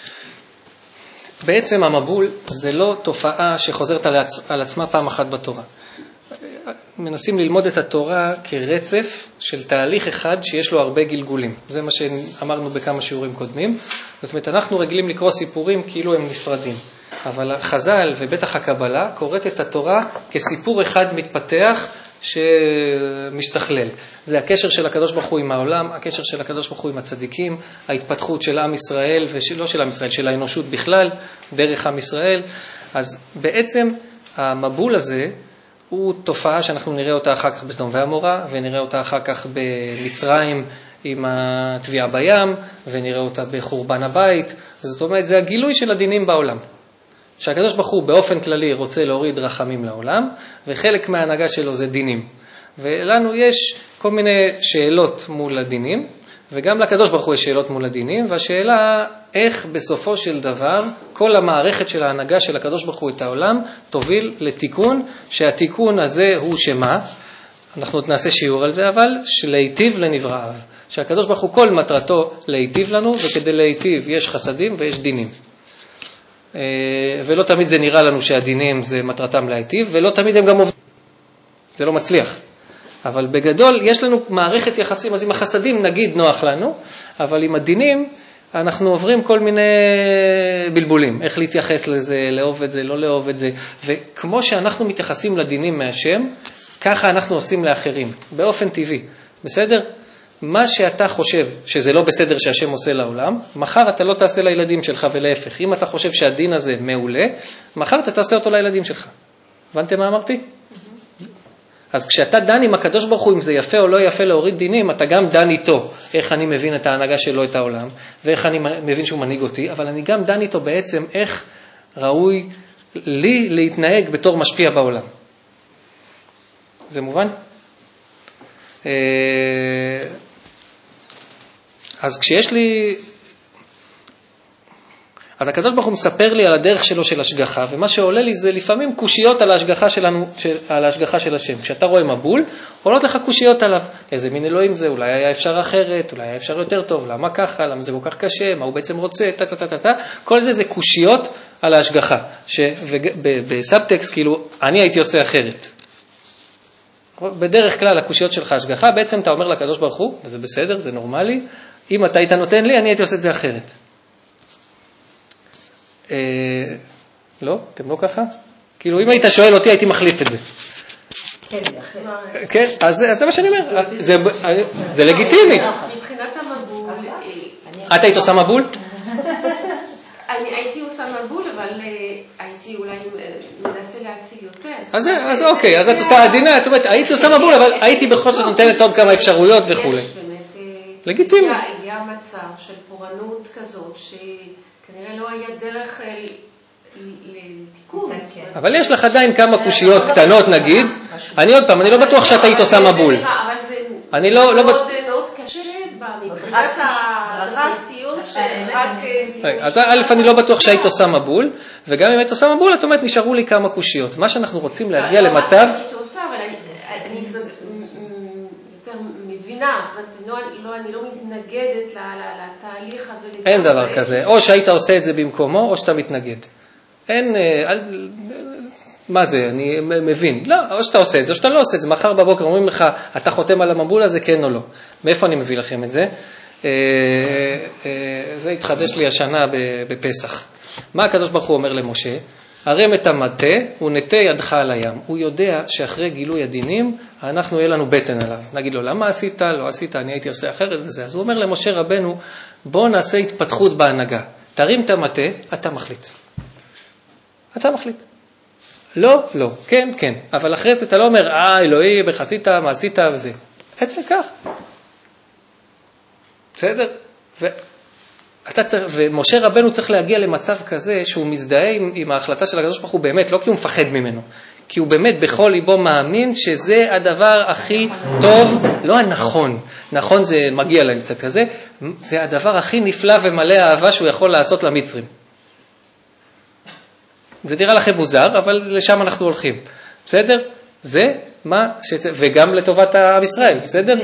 Speaker 1: בעצם המבול זה לא תופעה שחוזרת על עצמה פעם אחת בתורה. מנסים ללמוד את התורה כרצף של תהליך אחד שיש לו הרבה גלגולים. זה מה שאמרנו בכמה שיעורים קודמים. זאת אומרת, אנחנו רגילים לקרוא סיפורים כאילו הם נפרדים. אבל חז"ל ובטח הקבלה קוראת את התורה כסיפור אחד מתפתח שמשתכלל. זה הקשר של הקדוש ברוך הוא עם העולם, הקשר של הקדוש ברוך הוא עם הצדיקים, ההתפתחות של עם ישראל, ולא של עם ישראל, של האנושות בכלל, דרך עם ישראל. אז בעצם המבול הזה הוא תופעה שאנחנו נראה אותה אחר כך בסדום ועמורה, ונראה אותה אחר כך במצרים עם התביעה בים, ונראה אותה בחורבן הבית. זאת אומרת, זה הגילוי של הדינים בעולם. שהקדוש ברוך הוא באופן כללי רוצה להוריד רחמים לעולם, וחלק מההנהגה שלו זה דינים. ולנו יש כל מיני שאלות מול הדינים, וגם לקדוש ברוך הוא יש שאלות מול הדינים, והשאלה איך בסופו של דבר כל המערכת של ההנהגה של הקדוש ברוך הוא את העולם תוביל לתיקון, שהתיקון הזה הוא שמה? אנחנו נעשה שיעור על זה, אבל שלהיטיב לנבראיו. שהקדוש ברוך הוא כל מטרתו להיטיב לנו, וכדי להיטיב יש חסדים ויש דינים. ולא תמיד זה נראה לנו שהדינים זה מטרתם להיטיב, ולא תמיד הם גם עובדים. זה לא מצליח. אבל בגדול יש לנו מערכת יחסים, אז עם החסדים נגיד נוח לנו, אבל עם הדינים אנחנו עוברים כל מיני בלבולים, איך להתייחס לזה, לאהוב את זה, לא לאהוב את זה, וכמו שאנחנו מתייחסים לדינים מהשם, ככה אנחנו עושים לאחרים, באופן טבעי, בסדר? מה שאתה חושב שזה לא בסדר שהשם עושה לעולם, מחר אתה לא תעשה לילדים שלך ולהפך. אם אתה חושב שהדין הזה מעולה, מחר אתה תעשה אותו לילדים שלך. הבנתם מה אמרתי? אז כשאתה דן עם הקדוש ברוך הוא, אם זה יפה או לא יפה להוריד דינים, אתה גם דן איתו, איך אני מבין את ההנהגה שלו את העולם, ואיך אני מבין שהוא מנהיג אותי, אבל אני גם דן איתו בעצם איך ראוי לי להתנהג בתור משפיע בעולם. זה מובן? אז כשיש לי, אז הקדוש ברוך הוא מספר לי על הדרך שלו של השגחה, ומה שעולה לי זה לפעמים קושיות על ההשגחה שלנו, על ההשגחה של השם. כשאתה רואה מבול, עולות לך קושיות עליו. איזה מין אלוהים זה, אולי היה אפשר אחרת, אולי היה אפשר יותר טוב, למה ככה, למה זה כל כך קשה, מה הוא בעצם רוצה, ת, ת, ת, ת, ת. כל זה זה קושיות על ההשגחה. ובסאבטקסט, כאילו, אני הייתי עושה אחרת. בדרך כלל, הקושיות שלך השגחה, בעצם אתה אומר לקדוש ברוך הוא, וזה בסדר, זה נורמלי, אם אתה היית נותן לי, אני הייתי עושה את זה אחרת. לא? אתם לא ככה? כאילו, אם היית שואל אותי, הייתי מחליף את זה. כן, אז זה מה שאני אומר. זה לגיטימי.
Speaker 4: מבחינת המבול...
Speaker 1: את היית עושה מבול?
Speaker 4: אני הייתי עושה מבול, אבל הייתי אולי מנסה להציג יותר.
Speaker 1: אז אוקיי, אז את עושה עדינה, את אומרת, הייתי עושה מבול, אבל הייתי בכל זאת נותנת עוד כמה אפשרויות וכו'. לגיטימי.
Speaker 4: הגיע מצב של פורענות כזאת, שכנראה לא היה דרך לתיקון.
Speaker 1: אבל יש לך עדיין כמה קושיות קטנות נגיד. אני עוד פעם, אני לא בטוח שאת היית עושה מבול.
Speaker 4: אבל זה מאוד קשה במבחינת הדרסטיות שרק...
Speaker 1: אז א', אני לא בטוח שהיית עושה מבול, וגם אם היית עושה מבול, את אומרת, נשארו לי כמה קושיות. מה שאנחנו רוצים להגיע למצב...
Speaker 4: הייתי עושה, אבל אני יותר מבינה, זאת אומרת, אני לא מתנגדת לתהליך הזה.
Speaker 1: אין דבר כזה. או שהיית עושה את זה במקומו, או שאתה מתנגד. אין... מה זה? אני מבין. לא, או שאתה עושה את זה, או שאתה לא עושה את זה. מחר בבוקר אומרים לך, אתה חותם על המבול הזה, כן או לא. מאיפה אני מביא לכם את זה? זה התחדש לי השנה בפסח. מה הקדוש ברוך הוא אומר למשה? הרם את המטה ונטה ידך על הים. הוא יודע שאחרי גילוי הדינים, אנחנו יהיה לנו בטן עליו. נגיד לו, למה עשית? לא עשית, אני הייתי עושה אחרת וזה. אז הוא אומר למשה רבנו, בוא נעשה התפתחות בהנהגה. תרים את המטה, אתה מחליט. אתה מחליט. לא, לא, כן, כן. אבל אחרי זה אתה לא אומר, אה, אלוהי, בחסית, מה עשית וזה. עצם כך. בסדר? ו... אתה צריך, ומשה רבנו צריך להגיע למצב כזה שהוא מזדהה עם, עם ההחלטה של הקדוש ברוך הוא באמת, לא כי הוא מפחד ממנו, כי הוא באמת בכל ליבו מאמין שזה הדבר הכי טוב, לא הנכון, נכון זה מגיע להם קצת כזה, זה הדבר הכי נפלא ומלא אהבה שהוא יכול לעשות למצרים. זה נראה לכם מוזר, אבל לשם אנחנו הולכים. בסדר? זה מה ש... וגם לטובת עם ישראל, בסדר?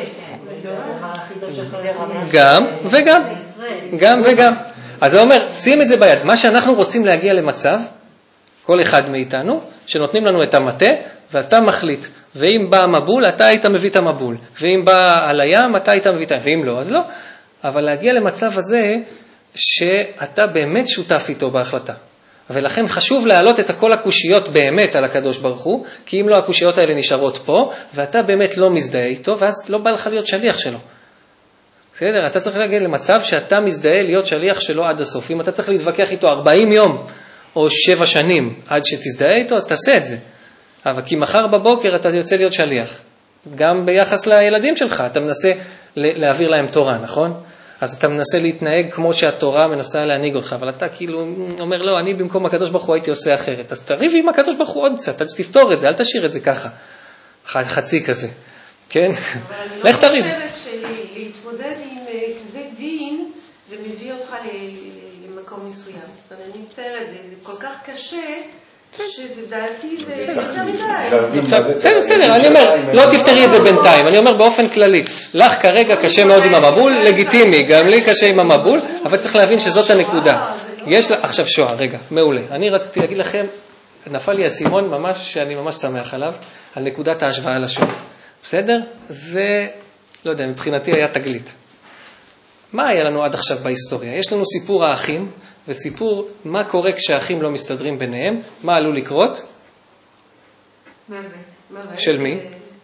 Speaker 1: גם וגם. גם וגם. אז זה אומר, שים את זה ביד. מה שאנחנו רוצים להגיע למצב, כל אחד מאיתנו, שנותנים לנו את המטה, ואתה מחליט. ואם בא המבול, אתה היית מביא את המבול. ואם בא על הים, אתה היית מביא את הים. ואם לא, אז לא. אבל להגיע למצב הזה, שאתה באמת שותף איתו בהחלטה. ולכן חשוב להעלות את כל הקושיות באמת על הקדוש ברוך הוא, כי אם לא הקושיות האלה נשארות פה, ואתה באמת לא מזדהה איתו, ואז לא בא לך להיות שליח שלו. בסדר? אתה צריך להגיע למצב שאתה מזדהה להיות שליח שלו עד הסוף. אם אתה צריך להתווכח איתו ארבעים יום, או שבע שנים, עד שתזדהה איתו, אז תעשה את זה. אבל כי מחר בבוקר אתה יוצא להיות שליח. גם ביחס לילדים שלך, אתה מנסה להעביר להם תורה, נכון? אז אתה מנסה להתנהג כמו שהתורה מנסה להנהיג אותך, אבל אתה כאילו אומר, לא, אני במקום הקדוש ברוך הוא הייתי עושה אחרת. אז תריב עם הקדוש ברוך הוא עוד קצת, תפתור את זה, אל תשאיר את זה ככה, חצי כזה, כן? לך תריב.
Speaker 4: אבל אני לא חושבת שלהתמודד עם כזה דין, זה מביא אותך למקום מסוים. אני מתארת, זה כל כך קשה, שזה דעתי, זה יותר מדי.
Speaker 1: בסדר, בסדר, אני אומר, לא תפתרי את זה בינתיים, אני אומר באופן כללי, לך כרגע קשה מאוד עם המבול, לגיטימי, גם לי קשה עם המבול, אבל צריך להבין שזאת הנקודה. יש לה, עכשיו שואה, רגע, מעולה. אני רציתי להגיד לכם, נפל לי הסימון ממש, שאני ממש שמח עליו, על נקודת ההשוואה לשואה. בסדר? זה, לא יודע, מבחינתי היה תגלית. מה היה לנו עד עכשיו בהיסטוריה? יש לנו סיפור האחים, וסיפור מה קורה כשהאחים לא מסתדרים ביניהם, מה עלול לקרות?
Speaker 4: מוות. מוות.
Speaker 1: של מי?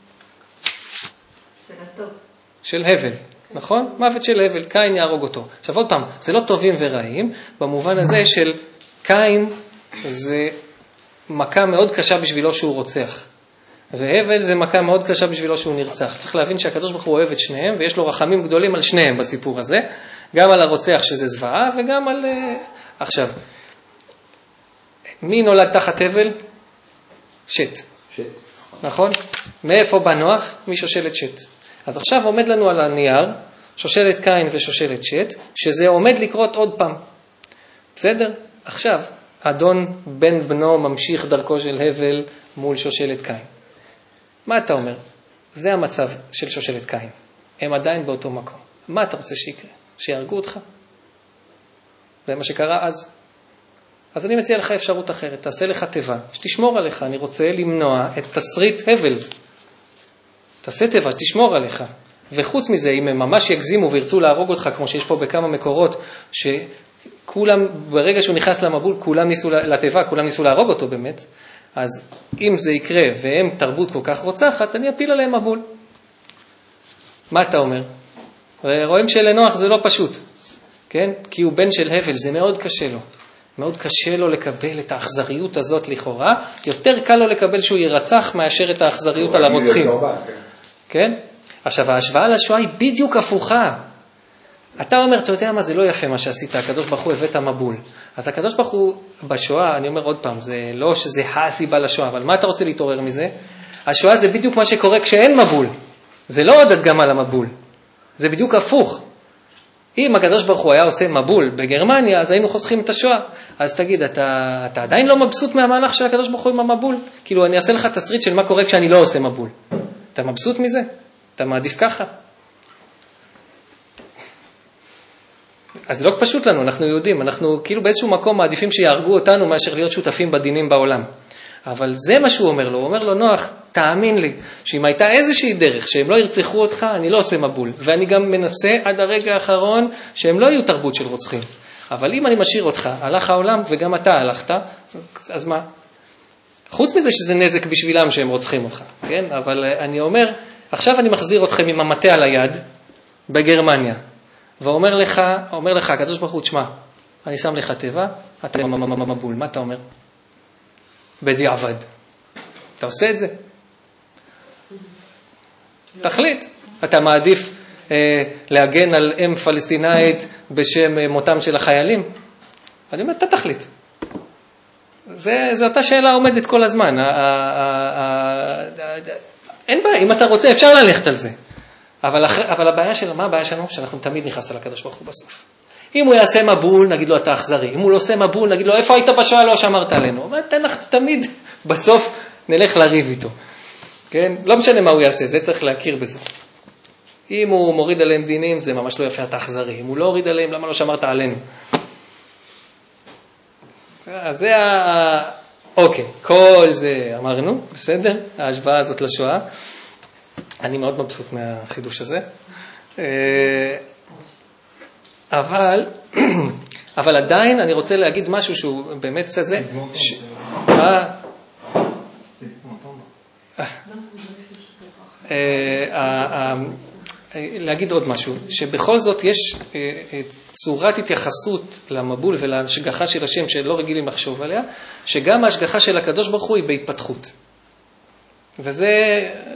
Speaker 7: של הטוב.
Speaker 1: של הבל, נכון? מוות של הבל, קין יהרוג אותו. עכשיו עוד פעם, זה לא טובים ורעים, במובן הזה של קין זה מכה מאוד קשה בשבילו שהוא רוצח. והבל זה מכה מאוד קשה בשבילו שהוא נרצח. צריך להבין שהקדוש ברוך הוא אוהב את שניהם, ויש לו רחמים גדולים על שניהם בסיפור הזה, גם על הרוצח שזה זוועה, וגם על... עכשיו, מי נולד תחת הבל? שת.
Speaker 5: שת.
Speaker 1: נכון? מאיפה בא נוח? משושלת שת. אז עכשיו עומד לנו על הנייר, שושלת קין ושושלת שת, שזה עומד לקרות עוד פעם. בסדר? עכשיו, אדון בן בנו ממשיך דרכו של הבל מול שושלת קין. מה אתה אומר? זה המצב של שושלת קין. הם עדיין באותו מקום. מה אתה רוצה שיקרה? שיהרגו אותך? זה מה שקרה אז. אז אני מציע לך אפשרות אחרת. תעשה לך טבע, שתשמור עליך. אני רוצה למנוע את תסריט הבל. תעשה טבע, תשמור עליך. וחוץ מזה, אם הם ממש יגזימו וירצו להרוג אותך, כמו שיש פה בכמה מקורות, שכולם, ברגע שהוא נכנס למבול, כולם ניסו לטבע, כולם ניסו להרוג אותו באמת, אז אם זה יקרה והם תרבות כל כך רוצחת, אני אפיל עליהם מבול. מה אתה אומר? רואים שלנוח זה לא פשוט, כן? כי הוא בן של הבל, זה מאוד קשה לו. מאוד קשה לו לקבל את האכזריות הזאת לכאורה, יותר קל לו לקבל שהוא ירצח מאשר את האכזריות על הרוצחים. כן? עכשיו, ההשוואה לשואה היא בדיוק הפוכה. אתה אומר, אתה יודע מה, זה לא יפה מה שעשית, הקדוש ברוך הוא הבאת מבול. אז הקדוש ברוך הוא בשואה, אני אומר עוד פעם, זה לא שזה הסיבה לשואה, אבל מה אתה רוצה להתעורר מזה? השואה זה בדיוק מה שקורה כשאין מבול. זה לא עוד הדגמה למבול. זה בדיוק הפוך. אם הקדוש ברוך הוא היה עושה מבול בגרמניה, אז היינו חוסכים את השואה. אז תגיד, אתה, אתה עדיין לא מבסוט מהמהלך של הקדוש ברוך הוא עם המבול? כאילו, אני אעשה לך תסריט של מה קורה כשאני לא עושה מבול. אתה מבסוט מזה? אתה מעדיף ככה? אז לא פשוט לנו, אנחנו יהודים, אנחנו כאילו באיזשהו מקום מעדיפים שיהרגו אותנו מאשר להיות שותפים בדינים בעולם. אבל זה מה שהוא אומר לו, הוא אומר לו, נוח, תאמין לי, שאם הייתה איזושהי דרך שהם לא ירצחו אותך, אני לא עושה מבול. ואני גם מנסה עד הרגע האחרון שהם לא יהיו תרבות של רוצחים. אבל אם אני משאיר אותך, הלך העולם וגם אתה הלכת, אז מה? חוץ מזה שזה נזק בשבילם שהם רוצחים אותך, כן? אבל אני אומר, עכשיו אני מחזיר אתכם עם המטה על היד בגרמניה. ואומר לך, אומר לך, הקדוש ברוך הוא, תשמע, אני שם לך טבע, אתה מבול, מה אתה אומר? בדיעבד. אתה עושה את זה? תחליט. אתה מעדיף אה, להגן על אם פלסטינאית בשם מותם של החיילים? אני אומר, אתה תחליט. זה, זו אותה שאלה עומדת כל הזמן. אין בעיה, אם אתה רוצה, אפשר ללכת על זה. אבל, אבל הבעיה שלנו, מה הבעיה שלנו? שאנחנו תמיד נכנס על הקדוש ברוך הוא בסוף. אם הוא יעשה מבול, נגיד לו אתה אכזרי. אם הוא לא עושה מבול, נגיד לו איפה היית בשואה, לא שמרת עלינו. אבל אנחנו תמיד בסוף נלך לריב איתו. כן? לא משנה מה הוא יעשה, זה צריך להכיר בזה. אם הוא מוריד עליהם דינים, זה ממש לא יפה, אתה אכזרי. אם הוא לא הוריד עליהם, למה לא שמרת עלינו? אז זה ה... אוקיי, כל זה אמרנו, בסדר? ההשוואה הזאת לשואה. אני מאוד מבסוט מהחידוש הזה. אבל, אבל עדיין אני רוצה להגיד משהו שהוא באמת זה. ש... להגיד עוד משהו, שבכל זאת יש צורת התייחסות למבול ולהשגחה של השם שלא רגילים לחשוב עליה, שגם ההשגחה של הקדוש ברוך הוא היא בהתפתחות. וזה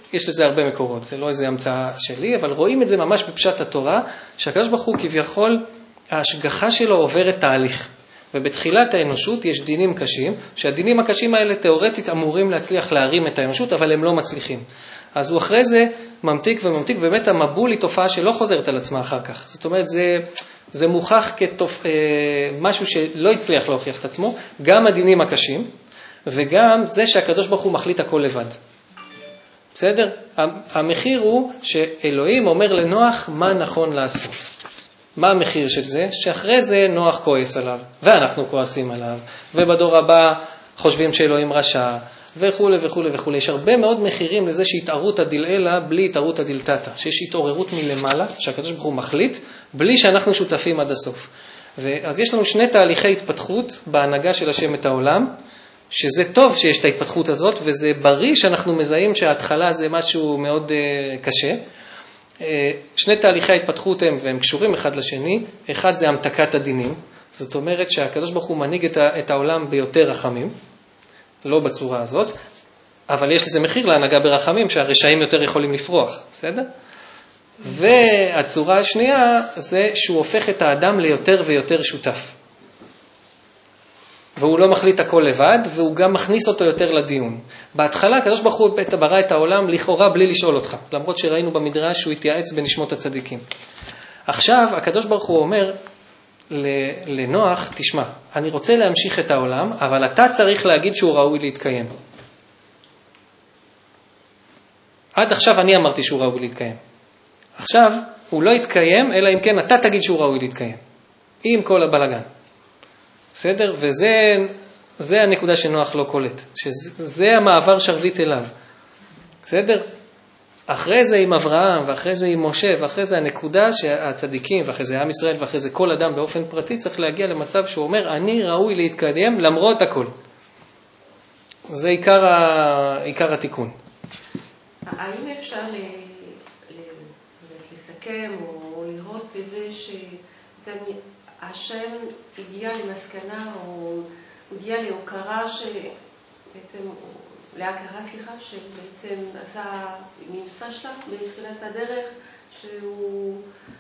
Speaker 1: יש לזה הרבה מקורות, זה לא איזה המצאה שלי, אבל רואים את זה ממש בפשט התורה, שהקדוש ברוך הוא כביכול, ההשגחה שלו עוברת תהליך. ובתחילת האנושות יש דינים קשים, שהדינים הקשים האלה תיאורטית אמורים להצליח להרים את האנושות, אבל הם לא מצליחים. אז הוא אחרי זה ממתיק וממתיק, באמת המבול היא תופעה שלא חוזרת על עצמה אחר כך. זאת אומרת, זה, זה מוכח כתופ... משהו שלא הצליח להוכיח את עצמו, גם הדינים הקשים, וגם זה שהקדוש ברוך הוא מחליט הכל לבד. בסדר? המחיר הוא שאלוהים אומר לנוח מה נכון לעשות. מה המחיר של זה? שאחרי זה נוח כועס עליו, ואנחנו כועסים עליו, ובדור הבא חושבים שאלוהים רשע, וכו' וכו' וכו'. יש הרבה מאוד מחירים לזה שהתערות הדלעילה בלי התערות הדלתתה, שיש התעוררות מלמעלה, שהקדוש ברוך הוא מחליט, בלי שאנחנו שותפים עד הסוף. אז יש לנו שני תהליכי התפתחות בהנהגה של השם את העולם, שזה טוב שיש את ההתפתחות הזאת, וזה בריא שאנחנו מזהים שההתחלה זה משהו מאוד uh, קשה. Uh, שני תהליכי ההתפתחות הם, והם קשורים אחד לשני. אחד זה המתקת הדינים, זאת אומרת שהקדוש ברוך הוא מנהיג את, ה, את העולם ביותר רחמים, לא בצורה הזאת, אבל יש לזה מחיר להנהגה ברחמים, שהרשעים יותר יכולים לפרוח, בסדר? והצורה השנייה זה שהוא הופך את האדם ליותר ויותר שותף. והוא לא מחליט הכל לבד, והוא גם מכניס אותו יותר לדיון. בהתחלה, הקדוש ברוך הוא ברא את העולם לכאורה בלי לשאול אותך, למרות שראינו במדרש שהוא התייעץ בנשמות הצדיקים. עכשיו, הקדוש ברוך הוא אומר לנוח, תשמע, אני רוצה להמשיך את העולם, אבל אתה צריך להגיד שהוא ראוי להתקיים. עד עכשיו אני אמרתי שהוא ראוי להתקיים. עכשיו, הוא לא יתקיים, אלא אם כן אתה תגיד שהוא ראוי להתקיים. עם כל הבלגן. בסדר? וזה זה הנקודה שנוח לא קולט, שזה המעבר שרביט אליו. בסדר? אחרי זה עם אברהם, ואחרי זה עם משה, ואחרי זה הנקודה שהצדיקים, ואחרי זה עם ישראל, ואחרי זה כל אדם באופן פרטי, צריך להגיע למצב שהוא אומר, אני ראוי להתקדם למרות הכל. זה עיקר, ה... עיקר התיקון.
Speaker 4: האם אפשר ל... לסכם או לראות בזה שהשם הגיע למסקנה או הגיע להוקרה שבעצם, להכרה, סליחה, שבעצם עשה מין פשלה בתחילת הדרך, שהוא,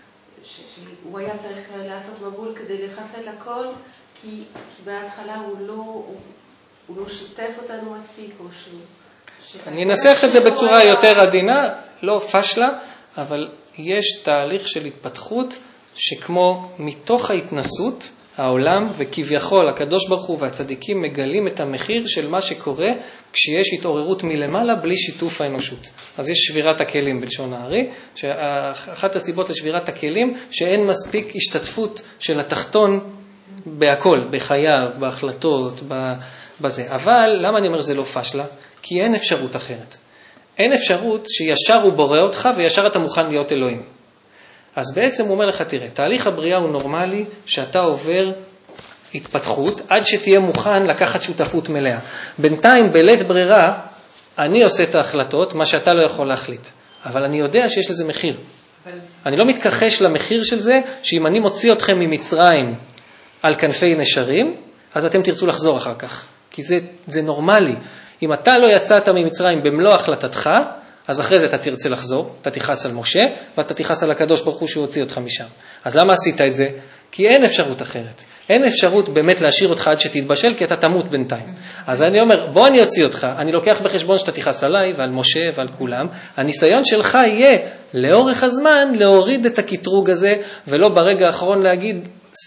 Speaker 4: שהוא היה צריך לעשות מבול כדי לחסל הכל, כי, כי בהתחלה הוא לא, הוא, הוא לא שיתף אותנו מספיק, או שהוא...
Speaker 1: אני אנסח את זה בצורה יותר עדינה, לא פשלה, אבל יש תהליך של התפתחות שכמו מתוך ההתנסות, העולם וכביכול הקדוש ברוך הוא והצדיקים מגלים את המחיר של מה שקורה כשיש התעוררות מלמעלה בלי שיתוף האנושות. אז יש שבירת הכלים בלשון הארי, שאחת הסיבות לשבירת הכלים שאין מספיק השתתפות של התחתון בהכל, בחייו, בהחלטות, בזה. אבל למה אני אומר זה לא פשלה? כי אין אפשרות אחרת. אין אפשרות שישר הוא בורא אותך וישר אתה מוכן להיות אלוהים. אז בעצם הוא אומר לך, תראה, תהליך הבריאה הוא נורמלי שאתה עובר התפתחות עד שתהיה מוכן לקחת שותפות מלאה. בינתיים בלית ברירה אני עושה את ההחלטות, מה שאתה לא יכול להחליט. אבל אני יודע שיש לזה מחיר. אבל... אני לא מתכחש למחיר של זה, שאם אני מוציא אתכם ממצרים על כנפי נשרים, אז אתם תרצו לחזור אחר כך. כי זה, זה נורמלי. אם אתה לא יצאת ממצרים במלוא החלטתך, אז אחרי זה אתה תרצה לחזור, אתה תיחס על משה, ואתה תיחס על הקדוש ברוך הוא שהוא הוציא אותך משם. אז למה עשית את זה? כי אין אפשרות אחרת. אין אפשרות באמת להשאיר אותך עד שתתבשל, כי אתה תמות בינתיים. אז אני אומר, בוא אני אוציא אותך, אני לוקח בחשבון שאתה תיחס עליי ועל משה ועל כולם. הניסיון שלך יהיה לאורך הזמן להוריד את הקטרוג הזה, ולא ברגע האחרון להגיד,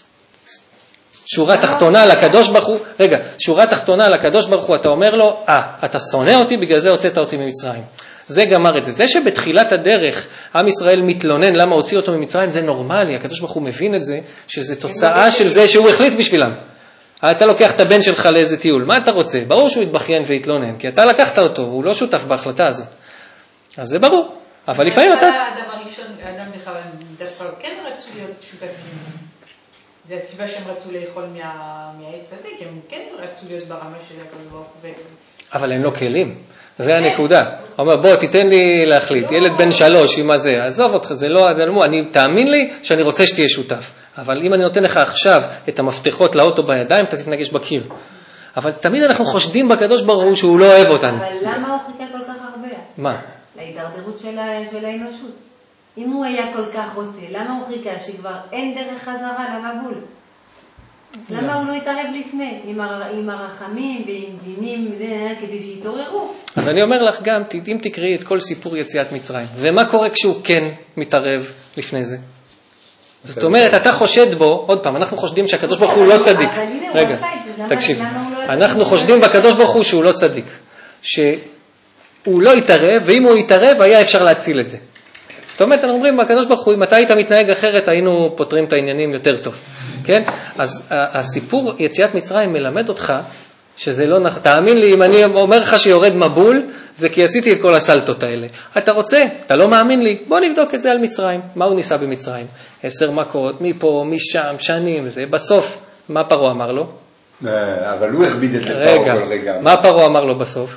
Speaker 1: שורה תחתונה לקדוש ברוך הוא, רגע, שורה תחתונה לקדוש ברוך הוא, אתה אומר לו, אה, אתה שונא אותי, בגלל זה הוצאת אותי ממצרים. זה גמר את זה. זה שבתחילת הדרך עם ישראל מתלונן למה הוציא אותו ממצרים, זה נורמלי. הקדוש ברוך הוא מבין את זה, שזה תוצאה של זה שהוא החליט בשבילם. אתה לוקח את הבן שלך לאיזה טיול, מה אתה רוצה? ברור שהוא יתבכיין ויתלונן, כי אתה לקחת אותו, הוא לא שותף בהחלטה הזאת. אז זה ברור. אבל לפעמים אתה...
Speaker 3: הדבר ראשון, האדם בכלל, דווקא כן רצו להיות שותפים. זה הסיבה שהם רצו לאכול מהעץ הזה, כי הם כן רצו להיות ברמה של הקדוש ברוך הוא.
Speaker 1: אבל אין לו כלים. זה הנקודה. הוא אומר, בוא, תיתן לי להחליט. ילד בן שלוש עם הזה. עזוב אותך, זה לא, זה לא, אני, תאמין לי שאני רוצה שתהיה שותף. אבל אם אני נותן לך עכשיו את המפתחות לאוטו בידיים, אתה תתנגש בקיר. אבל תמיד אנחנו חושדים בקדוש ברוך הוא שהוא לא אוהב אותנו.
Speaker 7: אבל למה הוא חיכה כל כך הרבה?
Speaker 1: מה?
Speaker 7: להידרדרות של, של האנושות. אם הוא היה כל כך רוצה, למה הוא חיכה שכבר אין דרך חזרה למבול? למה הוא לא התערב לפני, עם, הר, עם הרחמים ועם דינים כדי שיתעוררו?
Speaker 1: אז אני אומר לך גם, אם תקראי את כל סיפור יציאת מצרים, ומה קורה כשהוא כן מתערב לפני זה? זאת אומרת, אתה חושד בו, עוד פעם, אנחנו חושדים שהקדוש ברוך הוא לא צדיק. רגע, תקשיב, אנחנו חושדים בקדוש ברוך הוא שהוא לא צדיק, שהוא לא יתערב, ואם הוא יתערב, היה אפשר להציל את זה. זאת אומרת, אנחנו אומרים, הקדוש ברוך הוא, אם אתה היית מתנהג אחרת, היינו פותרים את העניינים יותר טוב. כן? אז הסיפור יציאת מצרים מלמד אותך שזה לא נכון. תאמין לי, אם אני אומר לך שיורד מבול, זה כי עשיתי את כל הסלטות האלה. אתה רוצה? אתה לא מאמין לי? בוא נבדוק את זה על מצרים. מה הוא ניסה במצרים? עשר מכות, מפה, משם, שנים, וזה. בסוף, מה פרעה אמר לו?
Speaker 5: אבל הוא הכביד את לפרעה כל רגע.
Speaker 1: מה פרעה אמר לו בסוף?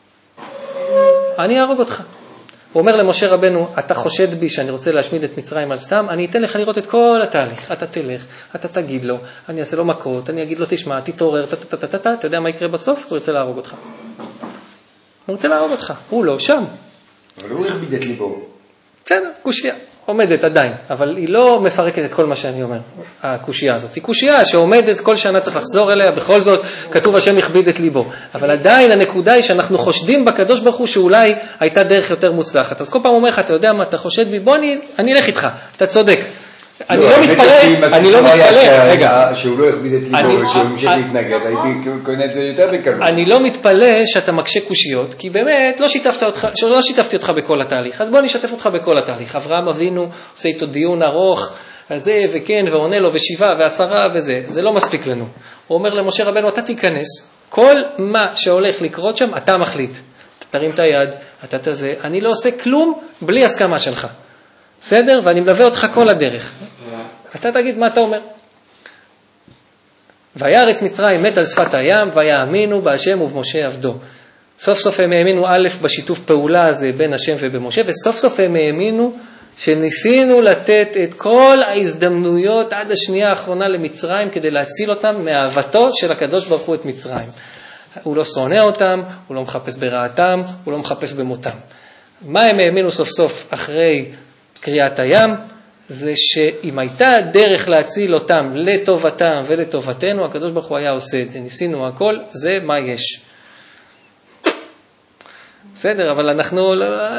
Speaker 1: אני אהרוג אותך. הוא אומר למשה רבנו, אתה חושד בי שאני רוצה להשמיד את מצרים על סתם, אני אתן לך לראות את כל התהליך. אתה תלך, אתה תגיד לו, אני אעשה לו מכות, אני אגיד לו תשמע, תתעורר, אתה יודע מה יקרה בסוף? הוא ירצה להרוג אותך. הוא רוצה להרוג אותך, הוא לא שם.
Speaker 5: אבל הוא הכביד את ליבו.
Speaker 1: בסדר, קושיה, עומדת עדיין, אבל היא לא מפרקת את כל מה שאני אומר, הקושיה הזאת. היא קושיה שעומדת, כל שנה צריך לחזור אליה, בכל זאת כתוב השם הכביד את ליבו. אבל עדיין הנקודה היא שאנחנו חושדים בקדוש ברוך הוא שאולי הייתה דרך יותר מוצלחת. אז כל פעם אומר לך, אתה יודע מה, אתה חושד בי, בוא אני, אני אלך איתך, אתה צודק. אני לא מתפלא, אני לא מתפלא, רגע,
Speaker 5: שהוא לא הכביד את ליבו, שהוא המשיך להתנגד, הייתי קונה את זה יותר בקלות.
Speaker 1: אני לא מתפלא שאתה מקשה קושיות, כי באמת לא שיתפת אותך, לא שיתפתי אותך בכל התהליך, אז בוא נשתף אותך בכל התהליך. אברהם אבינו עושה איתו דיון ארוך, זה וכן, ועונה לו ושבעה ועשרה וזה, זה לא מספיק לנו. הוא אומר למשה רבנו, אתה תיכנס, כל מה שהולך לקרות שם, אתה מחליט. אתה תרים את היד, אתה תזה, אני לא עושה כלום בלי הסכמה שלך. בסדר? ואני מלווה אותך כל הדרך. אתה תגיד מה אתה אומר. וירץ מצרים מת על שפת הים, ויאמינו בהשם ובמשה עבדו. סוף סוף הם האמינו א' בשיתוף פעולה הזה בין השם ובמשה, וסוף סוף הם האמינו שניסינו לתת את כל ההזדמנויות עד השנייה האחרונה למצרים, כדי להציל אותם מאהבתו של הקדוש ברוך הוא את מצרים. הוא לא שונא אותם, הוא לא מחפש ברעתם, הוא לא מחפש במותם. מה הם האמינו סוף סוף אחרי קריאת הים? זה שאם הייתה דרך להציל אותם לטובתם ולטובתנו, הקדוש ברוך הוא היה עושה את זה. ניסינו הכל, זה מה יש. בסדר, אבל אנחנו...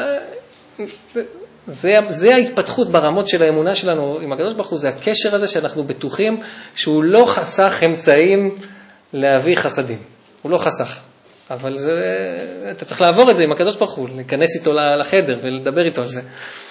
Speaker 1: זה, זה ההתפתחות ברמות של האמונה שלנו עם הקדוש ברוך הוא, זה הקשר הזה שאנחנו בטוחים שהוא לא חסך אמצעים להביא חסדים. הוא לא חסך. אבל זה, אתה צריך לעבור את זה עם הקדוש ברוך הוא, להיכנס איתו לחדר ולדבר איתו על זה.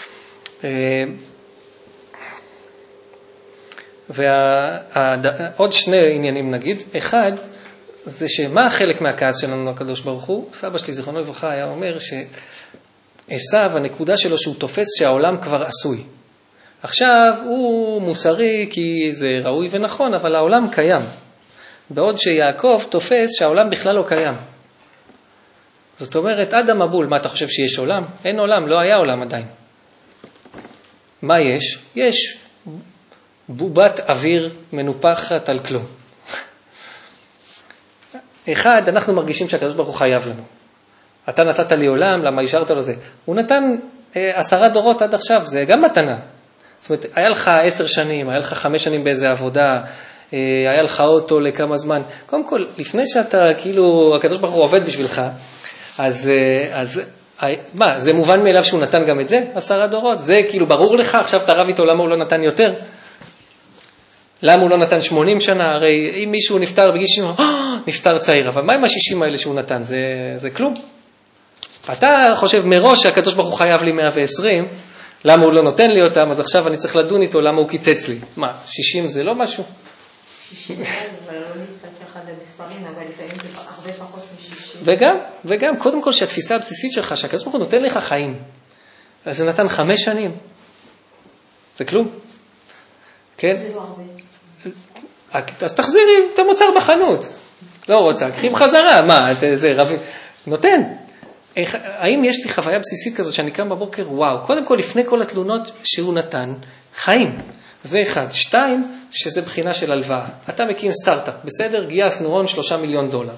Speaker 1: ועוד שני עניינים נגיד. אחד, זה שמה החלק מהכעס שלנו הקדוש ברוך הוא? סבא שלי זיכרונו לברכה היה אומר שעשיו, הנקודה שלו שהוא תופס שהעולם כבר עשוי. עכשיו הוא מוסרי כי זה ראוי ונכון, אבל העולם קיים. בעוד שיעקב תופס שהעולם בכלל לא קיים. זאת אומרת, עד המבול, מה אתה חושב שיש עולם? אין עולם, לא היה עולם עדיין. מה יש? יש בובת אוויר מנופחת על כלום. אחד, אנחנו מרגישים שהקדוש ברוך הוא חייב לנו. אתה נתת לי עולם, למה השארת לו זה? הוא נתן אה, עשרה דורות עד עכשיו, זה גם מתנה. זאת אומרת, היה לך עשר שנים, היה לך חמש שנים באיזה עבודה, אה, היה לך אוטו לכמה זמן. קודם כל, לפני שאתה, כאילו, הקדוש ברוך הוא עובד בשבילך, אז, אה, אז מה, זה מובן מאליו שהוא נתן גם את זה, עשרה דורות? זה כאילו ברור לך, עכשיו אתה רב איתו למה הוא לא נתן יותר? למה הוא לא נתן שמונים שנה? הרי אם מישהו נפטר בגיל שישים, נפטר צעיר, אבל מה עם השישים האלה שהוא נתן? זה, זה כלום. אתה חושב מראש שהקדוש ברוך הוא חייב לי מאה ועשרים, למה הוא לא נותן לי אותם, אז עכשיו אני צריך לדון איתו למה הוא קיצץ לי. מה, שישים זה לא משהו?
Speaker 2: שישים, אבל לא נתפתח עד המספרים, אבל לפעמים זה הרבה פחות מ-שישים.
Speaker 1: וגם, וגם, קודם כל שהתפיסה הבסיסית שלך, שהקדוש ברוך הוא נותן לך חיים, אז זה נתן חמש שנים. זה כלום. כן?
Speaker 2: זה לא הרבה.
Speaker 1: אז תחזירי את המוצר בחנות. לא רוצה, קחי בחזרה. מה, זה רבי... נותן. איך, האם יש לי חוויה בסיסית כזאת שאני קם בבוקר, וואו, קודם כל לפני כל התלונות שהוא נתן, חיים. זה אחד. שתיים, שזה בחינה של הלוואה. אתה מקים סטארט-אפ, בסדר? גייסנו הון שלושה מיליון דולר.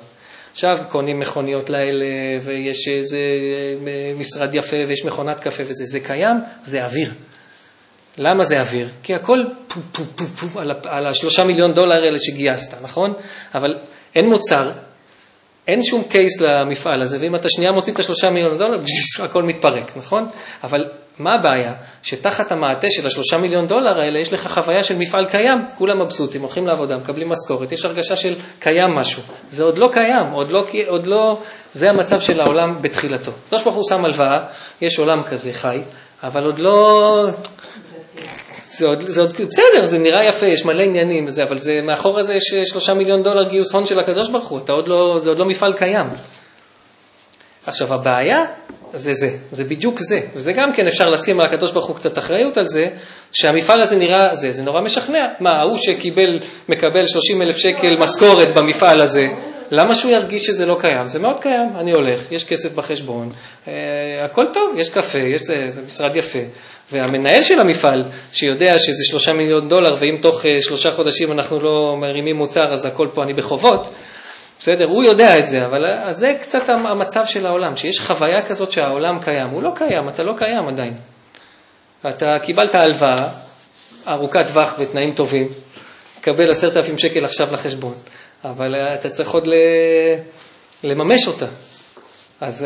Speaker 1: עכשיו קונים מכוניות לאלה, ויש איזה משרד יפה, ויש מכונת קפה וזה. זה קיים, זה אוויר. למה זה אוויר? כי הכל פו, פו, פו, פו, על, על השלושה מיליון דולר האלה שגייסת, נכון? אבל אין מוצר, אין שום קייס למפעל הזה, ואם אתה שנייה מוציא את השלושה מיליון דולר, הכל מתפרק, נכון? אבל מה הבעיה? שתחת המעטה של השלושה מיליון דולר האלה, יש לך חוויה של מפעל קיים, כולם מבסוטים, הולכים לעבודה, מקבלים משכורת, יש הרגשה של קיים משהו. זה עוד לא קיים, עוד לא, עוד לא, זה המצב של העולם בתחילתו. הקדוש ברוך הוא שם הלוואה, יש עולם כזה חי, אבל עוד לא, זה עוד, זה עוד, בסדר, זה נראה יפה, יש מלא עניינים וזה, אבל זה, מאחור הזה יש שלושה מיליון דולר גיוס הון של הקדוש ברוך הוא, אתה עוד לא, זה עוד לא מפעל קיים. עכשיו, הבעיה זה זה, זה בדיוק זה, וזה גם כן אפשר לשים על הקדוש ברוך הוא קצת אחריות על זה, שהמפעל הזה נראה, זה, זה נורא משכנע. מה, הוא שקיבל, מקבל שלושים אלף שקל משכורת במפעל הזה, למה שהוא ירגיש שזה לא קיים? זה מאוד קיים, אני הולך, יש כסף בחשבון, אה, הכל טוב, יש קפה, יש, זה, זה משרד יפה. והמנהל של המפעל, שיודע שזה שלושה מיליון דולר, ואם תוך אה, שלושה חודשים אנחנו לא מרימים מוצר, אז הכל פה אני בחובות, בסדר, הוא יודע את זה, אבל זה קצת המצב של העולם, שיש חוויה כזאת שהעולם קיים. הוא לא קיים, אתה לא קיים עדיין. אתה קיבלת הלוואה, ארוכת טווח ותנאים טובים, קבל עשרת אלפים שקל עכשיו לחשבון, אבל אתה צריך עוד לממש אותה. אז,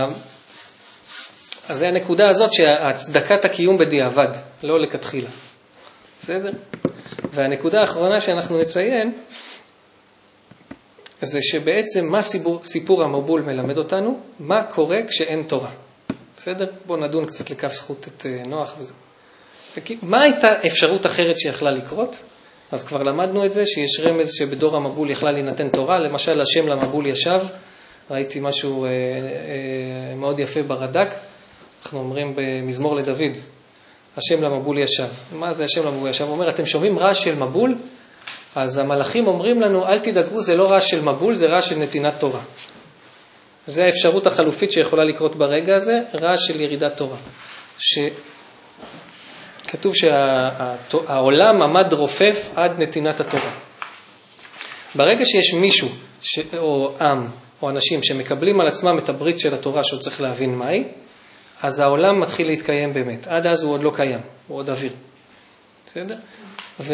Speaker 1: אז זה הנקודה הזאת שהצדקת הקיום בדיעבד, לא לכתחילה. בסדר? והנקודה האחרונה שאנחנו נציין, זה שבעצם מה סיפור, סיפור המבול מלמד אותנו, מה קורה כשאין תורה. בסדר? בואו נדון קצת לכף זכות את נוח וזה. מה הייתה אפשרות אחרת שיכלה לקרות? אז כבר למדנו את זה, שיש רמז שבדור המבול יכלה להינתן תורה, למשל השם למבול ישב, ראיתי משהו אה, אה, מאוד יפה ברדק, אנחנו אומרים במזמור לדוד, השם למבול ישב. מה זה השם למבול ישב? הוא אומר, אתם שומעים רעש של מבול? אז המלאכים אומרים לנו, אל תדאגו, זה לא רעש של מבול, זה רעש של נתינת תורה. זה האפשרות החלופית שיכולה לקרות ברגע הזה, רעש של ירידת תורה. שכתוב שהעולם עמד רופף עד נתינת התורה. ברגע שיש מישהו, ש... או עם, או אנשים שמקבלים על עצמם את הברית של התורה, שהוא צריך להבין מהי, אז העולם מתחיל להתקיים באמת. עד אז הוא עוד לא קיים, הוא עוד אוויר. בסדר? ו...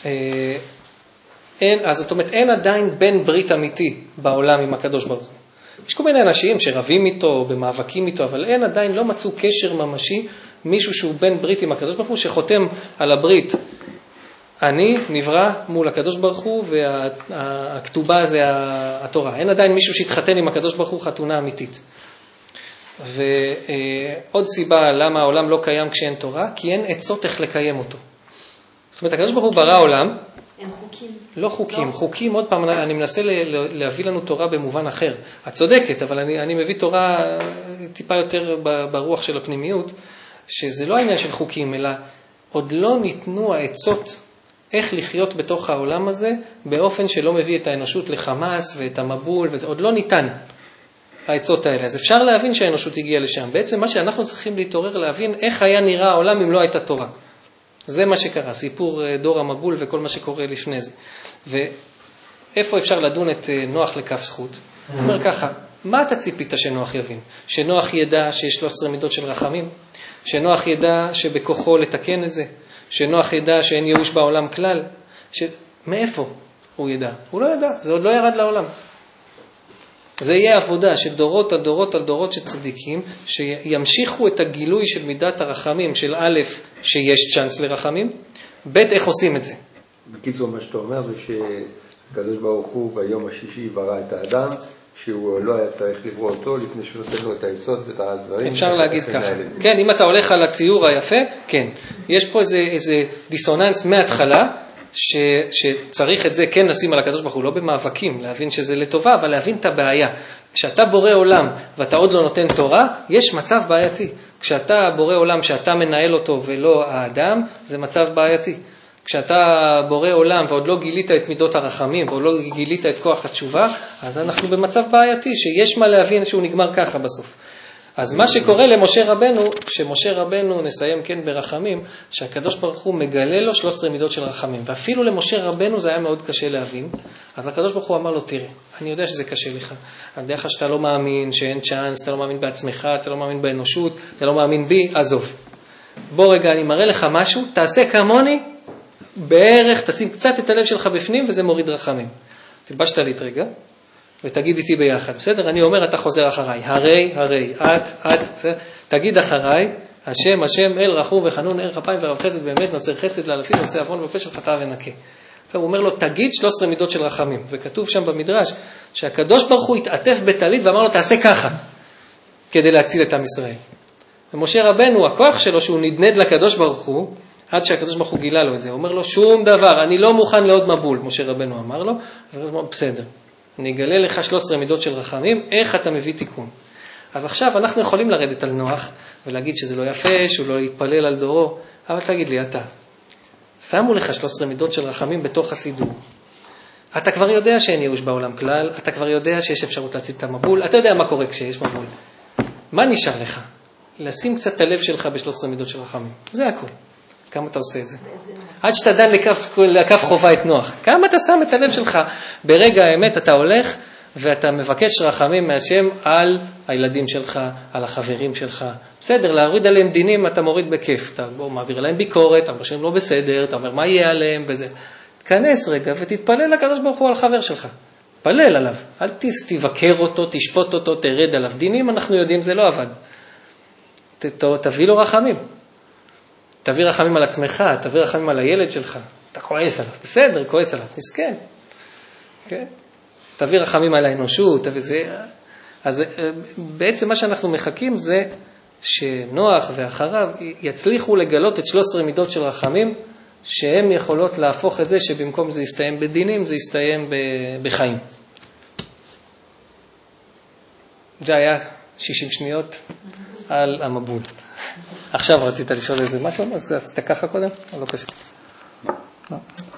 Speaker 1: אין, אז זאת אומרת, אין עדיין בן ברית אמיתי בעולם עם הקדוש ברוך הוא. יש כל מיני אנשים שרבים איתו, במאבקים איתו, אבל אין עדיין, לא מצאו קשר ממשי, מישהו שהוא בן ברית עם הקדוש ברוך הוא, שחותם על הברית. אני נברא מול הקדוש ברוך הוא, והכתובה זה התורה. אין עדיין מישהו שהתחתן עם הקדוש ברוך הוא חתונה אמיתית. ועוד סיבה למה העולם לא קיים כשאין תורה, כי אין עצות איך לקיים אותו. זאת אומרת, הקדוש ברוך הוא ברא העולם,
Speaker 2: אין חוקים.
Speaker 1: לא חוקים, לא. חוקים, עוד פעם, אני מנסה להביא לנו תורה במובן אחר. את צודקת, אבל אני, אני מביא תורה טיפה יותר ברוח של הפנימיות, שזה לא העניין של חוקים, אלא עוד לא ניתנו העצות איך לחיות בתוך העולם הזה, באופן שלא מביא את האנושות לחמאס ואת המבול, וזה עוד לא ניתן העצות האלה. אז אפשר להבין שהאנושות הגיעה לשם. בעצם מה שאנחנו צריכים להתעורר להבין, איך היה נראה העולם אם לא הייתה תורה. זה מה שקרה, סיפור דור המבול וכל מה שקורה לפני זה. ואיפה אפשר לדון את נוח לכף זכות? הוא אומר ככה, מה אתה ציפית שנוח יבין? שנוח ידע שיש שלוש עשרה מידות של רחמים? שנוח ידע שבכוחו לתקן את זה? שנוח ידע שאין ייאוש בעולם כלל? ש... מאיפה הוא ידע? הוא לא ידע, זה עוד לא ירד לעולם. זה יהיה עבודה של דורות על דורות על דורות של צדיקים, שימשיכו את הגילוי של מידת הרחמים, של א', שיש צ'אנס לרחמים, ב', איך עושים את זה.
Speaker 5: בקיצור, מה שאתה אומר זה שהקדוש ברוך הוא ביום השישי ברא את האדם, שהוא לא היה צריך לברוא אותו לפני שהוא נותן לו את העצות ואת הדברים.
Speaker 1: אפשר להגיד ככה. כן, אם אתה הולך על הציור היפה, כן. יש פה איזה, איזה דיסוננס מההתחלה, ש, שצריך את זה כן לשים על הקדוש ברוך הוא, לא במאבקים, להבין שזה לטובה, אבל להבין את הבעיה. כשאתה בורא עולם ואתה עוד לא נותן תורה, יש מצב בעייתי. כשאתה בורא עולם שאתה מנהל אותו ולא האדם, זה מצב בעייתי. כשאתה בורא עולם ועוד לא גילית את מידות הרחמים, ועוד לא גילית את כוח התשובה, אז אנחנו במצב בעייתי, שיש מה להבין שהוא נגמר ככה בסוף. אז מה שקורה למשה רבנו, שמשה רבנו, נסיים כן ברחמים, שהקדוש ברוך הוא מגלה לו שלוש עשרה מידות של רחמים, ואפילו למשה רבנו זה היה מאוד קשה להבין, אז הקדוש ברוך הוא אמר לו, תראה, אני יודע שזה קשה לך, אני יודע לך שאתה לא מאמין, שאין צ'אנס, אתה לא מאמין בעצמך, אתה לא מאמין באנושות, אתה לא מאמין בי, עזוב. בוא רגע, אני מראה לך משהו, תעשה כמוני, בערך, תשים קצת את הלב שלך בפנים, וזה מוריד רחמים. תלבש תלית רגע, ותגיד איתי ביחד, בסדר? אני אומר, אתה חוזר אחריי, הרי, הרי, את, את, בסדר? תגיד אחריי, השם, השם, אל רחום וחנון, ערך אפיים ורב חסד, באמת נוצר חסד לאלפים, עושה עוון ופשע חטא ונקה. הוא אומר לו, תגיד שלוש עשרה מידות של רחמים, וכתוב שם במדרש, שהקדוש ברוך הוא התעטף בטלית ואמר לו, תעשה ככה, כדי להציל את עם ישראל. ומשה רבנו, הכוח שלו, שהוא נדנד לקדוש ברוך הוא, עד שהקדוש ברוך הוא גילה לו את זה, הוא אומר לו, שום דבר, אני לא מוכן לעוד מבול, משה רבנו אמר לו, והוא אומר, בסדר. אני אגלה לך שלוש עשרה מידות של רחמים, איך אתה מביא תיקון. אז עכשיו אנחנו יכולים לרדת על נוח, ולהגיד שזה לא יפה, שהוא לא יתפלל על דורו, אבל תגיד לי, אתה, שמו לך שלוש עשרה מידות של רחמים בתוך הסידור. אתה כבר יודע שאין ייאוש בעולם כלל, אתה כבר יודע שיש אפשרות להציל את המבול, אתה יודע מה קורה כשיש מבול. מה נשאר לך? לשים קצת את הלב שלך ב-שלוש עשרה מידות של רחמים. זה הכל. כמה אתה עושה את זה? עד שאתה דן לכף, לכף חובה את נוח. כמה אתה שם את הלב שלך? ברגע האמת אתה הולך ואתה מבקש רחמים מהשם על הילדים שלך, על החברים שלך. בסדר, להוריד עליהם דינים אתה מוריד בכיף. אתה בוא, מעביר עליהם ביקורת, אתה אומר שהם לא בסדר, אתה אומר מה יהיה עליהם וזה. תכנס רגע ותתפלל לקדוש ברוך הוא על חבר שלך. פלל עליו. אל תבקר אותו, תשפוט אותו, תרד עליו. דינים אנחנו יודעים זה לא עבד. ת, ת, תביא לו רחמים. תביא רחמים על עצמך, תביא רחמים על הילד שלך. אתה כועס עליו. בסדר, כועס עליו. מסכן. כן? תביא רחמים על האנושות. תביא זה. אז בעצם מה שאנחנו מחכים זה שנוח ואחריו יצליחו לגלות את שלוש עשרה מידות של רחמים, שהן יכולות להפוך את זה שבמקום זה יסתיים בדינים, זה יסתיים בחיים. זה היה שישים שניות על המבול. עכשיו רצית לשאול איזה משהו, אז עשית ככה קודם? או לא קשה? לא.